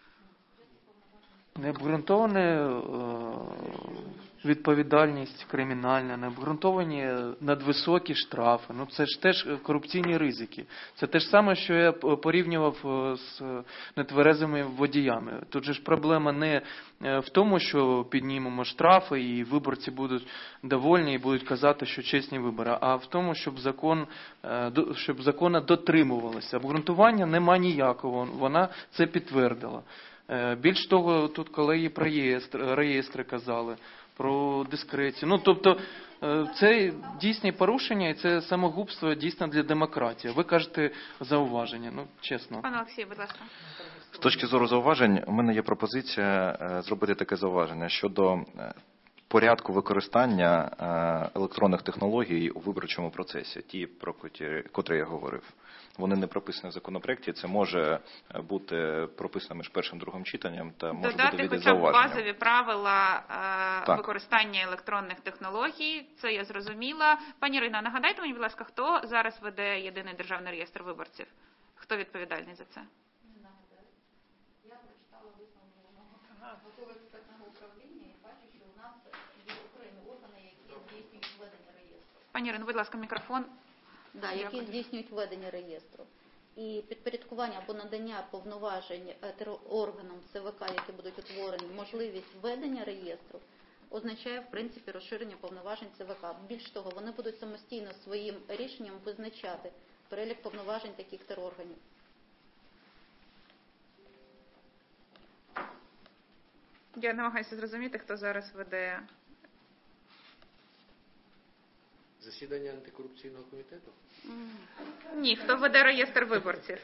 Необґрунтована відповідальність кримінальна, необґрунтовані надвисокі штрафи. Це ж теж корупційні ризики. Це те ж саме, що я порівнював з нетверезими водіями. Тут же ж проблема не в тому, що піднімемо штрафи і виборці будуть довольні і будуть казати, що чесні вибори, а в тому, щоб закона дотримувалися. Обґрунтування нема ніякого, вона це підтвердила. Більш того, тут колеги про реєстри казали, про дискрецію. Тобто, це дійсні порушення і це самогубство дійсно для демократії. Ви кажете зауваження, чесно. Пане Олексію, будь ласка. З точки зору зауважень, у мене є пропозиція зробити таке зауваження щодо порядку використання електронних технологій у виборчому процесі, ті, про котрі я говорив. Вони не прописані в законопроекті, це може бути прописано між першим і другим читанням та може бути від зауваження. Додати хоча б базові правила використання електронних технологій, це я зрозуміла. Пані Ірина, нагадайте мені, будь ласка, хто зараз веде єдиний державний реєстр виборців? Хто відповідальний за це? Я прочитала висновок науково-експертного управління і бачу, що у нас є окремі органи, які здійснюють ведення реєстру. Пані Ірино, будь ласка, мікрофон. Які здійснюють ведення реєстру. І підпорядкування або надання повноважень органам ЦВК, які будуть утворені, можливість ведення реєстру, означає, в принципі, розширення повноважень ЦВК. Більш того, вони будуть самостійно своїм рішенням визначати перелік повноважень таких терорганів. Я намагаюся зрозуміти, хто зараз веде. Засідання антикорупційного комітету? Ні, хто веде реєстр виборців.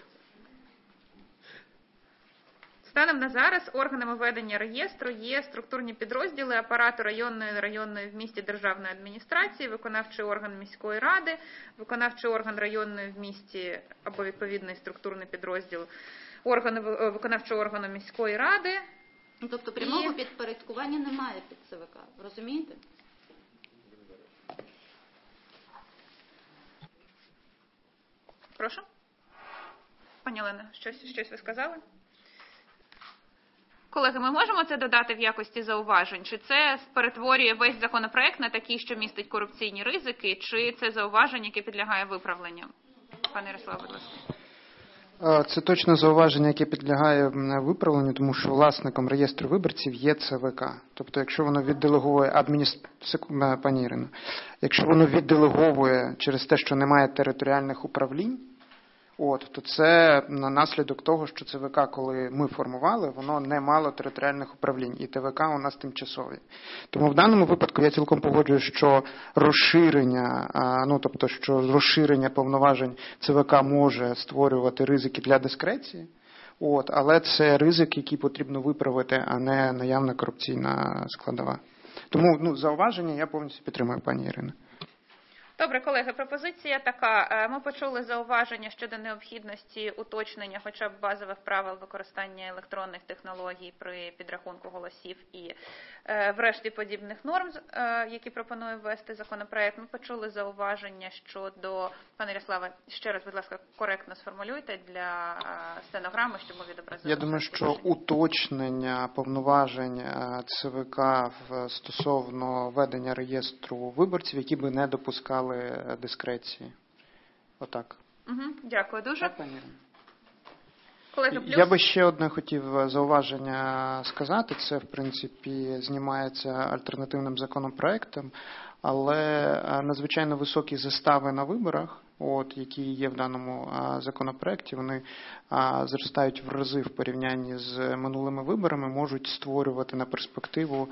Станом на зараз органами ведення реєстру є структурні підрозділи апарату районної в місті державної адміністрації, виконавчий орган міської ради, виконавчий орган районної в місті або відповідний структурний підрозділ виконавчого органу міської ради. Тобто прямого підпорядкування немає під ЦВК, розумієте? Прошу? Пані Олена, щось ви сказали? Колеги, ми можемо це додати в якості зауважень? Чи це перетворює весь законопроект на такий, що містить корупційні ризики, чи це зауваження, яке підлягає виправленню? Пане Ярославе, будь ласка. Це точно зауваження, яке підлягає виправленню, тому що власником реєстру виборців є ЦВК. Тобто, якщо воно відделеговує пані Ірино, якщо воно відделеговує через те, що немає територіальних управлінь, то це наслідок того, що ЦВК, коли ми формували, воно не мало територіальних управлінь, і ТВК у нас тимчасові. Тому в даному випадку я цілком погоджуюсь, що розширення повноважень ЦВК може створювати ризики для дискреції, але це ризик, який потрібно виправити, а не наявна корупційна складова. Тому зауваження я повністю підтримую, пані Ірино. Добре, колеги, пропозиція така. Ми почули зауваження щодо необхідності уточнення хоча б базових правил використання електронних технологій при підрахунку голосів і врешті подібних норм, які пропонує ввести законопроект. Ми почули зауваження щодо... Пане Ярославе, ще раз, будь ласка, коректно сформулюйте для стенограми, щоб ми відобразили. Я думаю, що уточнення повноважень ЦВК стосовно ведення реєстру виборців, які би не допускали дискреції. Отак. Дякую дуже. Так, пані Ірино. Колеги, плюс... Я би ще одне хотів зауваження сказати. Це, в принципі, знімається альтернативним законопроектом, але надзвичайно високі застави на виборах, які є в даному законопроекті, вони зростають в рази в порівнянні з минулими виборами, можуть створювати на перспективу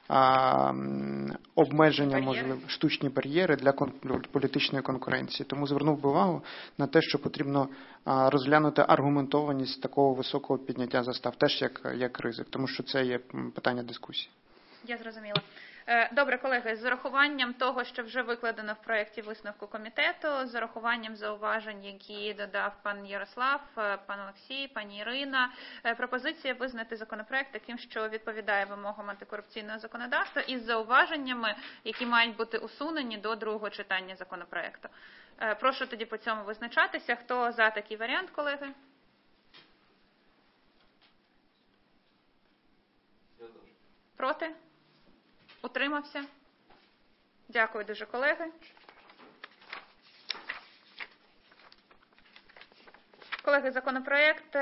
обмеження, штучні бар'єри для політичної конкуренції. Тому звернув би увагу на те, що потрібно розглянути аргументованість такого високого підняття застав, теж як ризик, тому що це є питання дискусії. Я зрозуміла. Добре, колеги, з урахуванням того, що вже викладено в проєкті висновку комітету, з урахуванням зауважень, які додав пан Ярослав, пан Олексій, пані Ірина, пропозиція визнати законопроект таким, що відповідає вимогам антикорупційного законодавства, із зауваженнями, які мають бути усунені до другого читання законопроекту. Прошу тоді по цьому визначатися. Хто за такий варіант, колеги? Проти? Утримався? Дякую дуже, колеги. Колеги, законопроект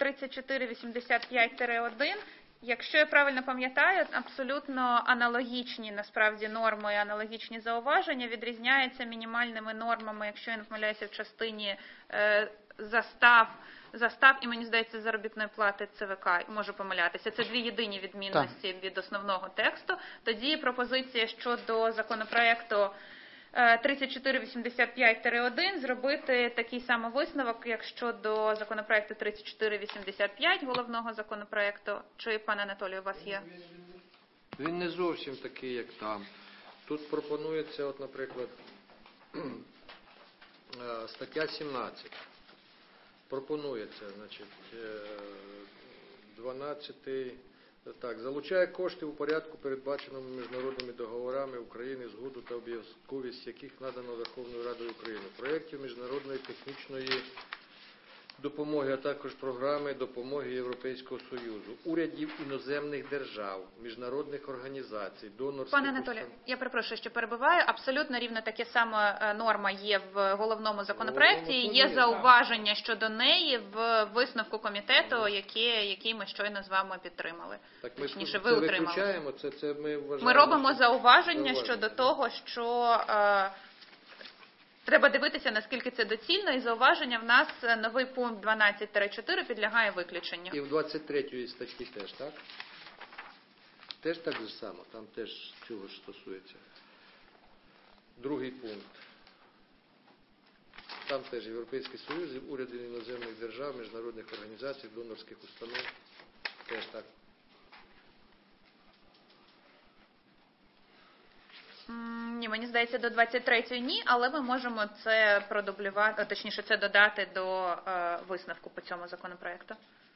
3485-1. Якщо я правильно пам'ятаю, абсолютно аналогічні, насправді, норми і аналогічні зауваження відрізняються мінімальними нормами, якщо я не помиляюся, в частині застав і, мені здається, заробітної плати ЦВК. Можу помилятися. Це дві єдині відмінності від основного тексту. Тоді пропозиція щодо законопроекту 3485-1 зробити такий самий висновок, як щодо законопроекту 3485, головного законопроекту. Чи, пане Анатолію, у вас є? Він не зовсім такий, як там. Тут пропонується, от, наприклад, стаття 17. Пропонується, значить, 12-й, так, залучає кошти у порядку, передбаченому міжнародними договорами України, згоду та обов'язковість яких надано Верховною Радою України. Проєктів міжнародної технічної допомоги, а також програми допомоги Європейського Союзу, урядів іноземних держав, міжнародних організацій, донорських... Пане Анатолію, я перепрошую, що перебиваю. Абсолютно рівно таке саме норма є в головному законопроекті. Є зауваження щодо неї в висновку комітету, який ми щойно з вами підтримали. Так ми Точніше, це ви утримали. виключаємо, це ми вважаємо... Ми робимо зауваження щодо того, що... Треба дивитися, наскільки це доцільно, і зауваження в нас новий пункт 12-4 підлягає виключенню. І в 23-ї статті теж, так? Теж так же само, там теж цього ж стосується. Другий пункт. Там теж Європейський Союз, уряди іноземних держав, міжнародних організацій, донорських установ. Теж так. Ні, мені здається, до 23-ї ні, але ми можемо це продублювати, точніше, це додати до висновку по цьому законопроекту.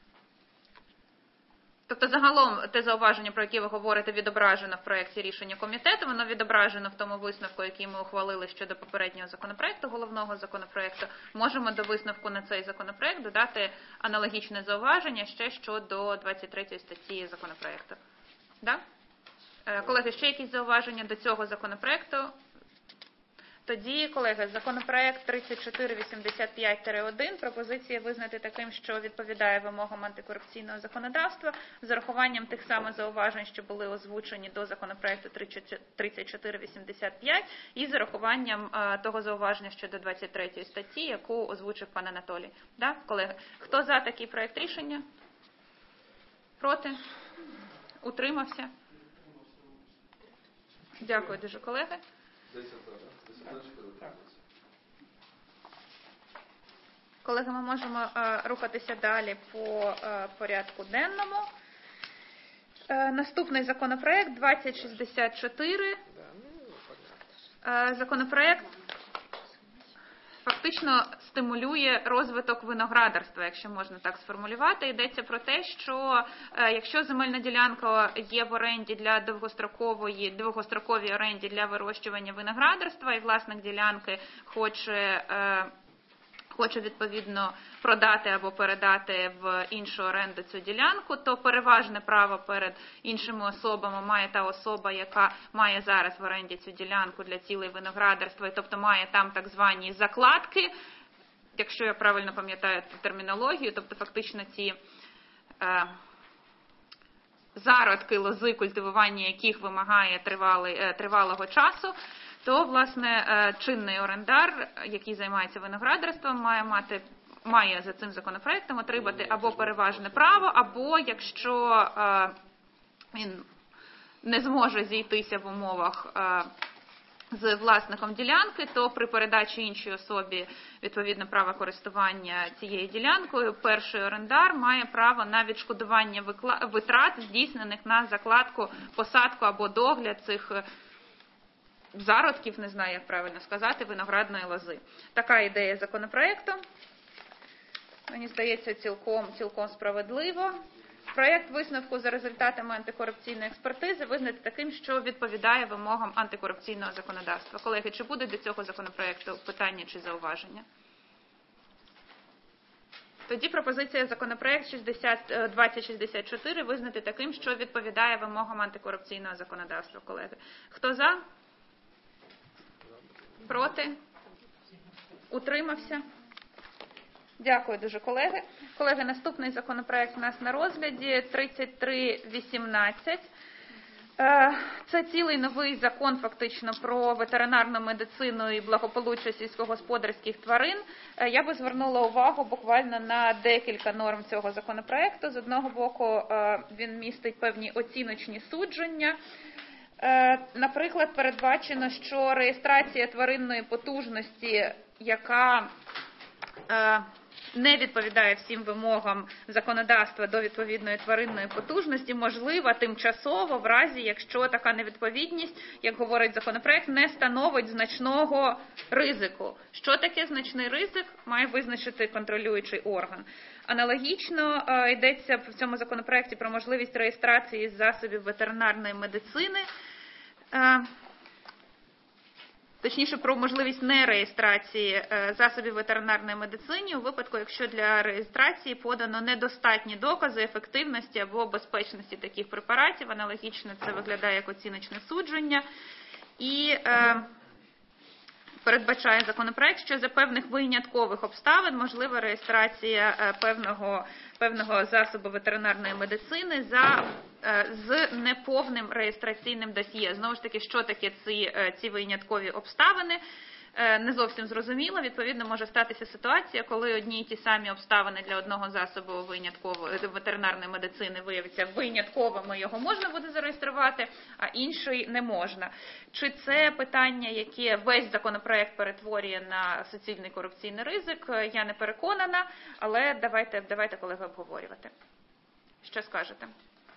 Тобто, загалом, те зауваження, про яке ви говорите, відображено в проєкті рішення комітету, воно відображено в тому висновку, який ми ухвалили щодо попереднього законопроекту, головного законопроекту. Можемо до висновку на цей законопроект додати аналогічне зауваження ще щодо 23 статті законопроекту. Да? Колеги, ще якісь зауваження до цього законопроекту? Тоді, колеги, законопроект 3485-1, пропозиція визнати таким, що відповідає вимогам антикорупційного законодавства, з урахуванням тих самих зауважень, що були озвучені до законопроекту 3485, і з урахуванням того зауваження щодо 23 статті, яку озвучив пан Анатолій. Да, колеги? Хто за такий проект рішення? Проти? Утримався? Дякую дуже, колеги. Колеги, ми можемо рухатися далі по порядку денному. Наступний законопроект 2064. Законопроект фактично стимулює розвиток виноградарства, якщо можна так сформулювати. Йдеться про те, що якщо земельна ділянка є в оренді для довгостроковій оренді для вирощування виноградарства, і власник ділянки хоче відповідно продати або передати в іншу оренду цю ділянку, то переважне право перед іншими особами має та особа, яка має зараз в оренді цю ділянку для цілей виноградарства, і тобто має там так звані закладки, якщо я правильно пам'ятаю термінологію, тобто фактично ці зародки лози, культивування яких вимагає тривалого часу, то, власне, чинний орендар, який займається виноградарством, має за цим законопроектом отримати або переважне право, або, якщо він не зможе зійтися в умовах з власником ділянки, то при передачі іншій особі відповідно права користування цією ділянкою, перший орендар має право на відшкодування витрат, здійснених на закладку, посадку або догляд цих зародків, не знаю, як правильно сказати, виноградної лози. Така ідея законопроекту. Мені здається, цілком справедливо. Проєкт висновку за результатами антикорупційної експертизи визнати таким, що відповідає вимогам антикорупційного законодавства. Колеги, чи буде до цього законопроекту питання чи зауваження? Тоді пропозиція законопроект 2064 визнати таким, що відповідає вимогам антикорупційного законодавства. Колеги, хто за? Проти? Утримався? Дякую дуже, колеги. Колеги, наступний законопроект у нас на розгляді 3318. Це цілий новий закон фактично про ветеринарну медицину і благополуччя сільськогосподарських тварин. Я би звернула увагу буквально на декілька норм цього законопроекту. З одного боку, він містить певні оціночні судження. Наприклад, передбачено, що реєстрація тваринної потужності, яка не відповідає всім вимогам законодавства до відповідної тваринної потужності, можлива тимчасово в разі, якщо така невідповідність, як говорить законопроект, не становить значного ризику. Що таке значний ризик, має визначити контролюючий орган. Аналогічно йдеться в цьому законопроекті про можливість реєстрації засобів ветеринарної медицини, точніше про можливість нереєстрації засобів ветеринарної медицини у випадку, якщо для реєстрації подано недостатні докази ефективності або безпечності таких препаратів. Аналогічно це виглядає як оціночне судження. І передбачає законопроект, що за певних виняткових обставин можлива реєстрація певного засобу ветеринарної медицини з неповним реєстраційним досьє. Знову ж таки, що таке ці виняткові обставини? не зовсім зрозуміло. Відповідно, може статися ситуація, коли одні й ті самі обставини для одного засобу ветеринарної медицини виявляться винятковими, його можна буде зареєструвати, а інший не можна. Чи це питання, яке весь законопроект перетворює на суцільний корупційний ризик, я не переконана, але давайте колеги, обговорювати. Що скажете?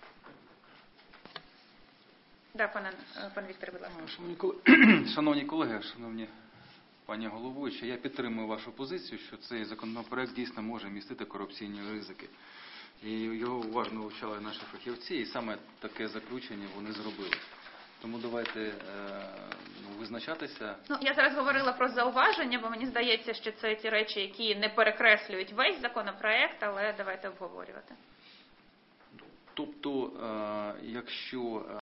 Да, пан Віктор, будь ласка. Шановні колеги, шановні пані головуюча, я підтримую вашу позицію, що цей законопроект дійсно може містити корупційні ризики. І його уважно вивчали наші фахівці, і саме таке заключення вони зробили. Тому давайте визначатися. Я зараз говорила про зауваження, бо мені здається, що це ті речі, які не перекреслюють весь законопроект, але давайте обговорювати. Тобто, якщо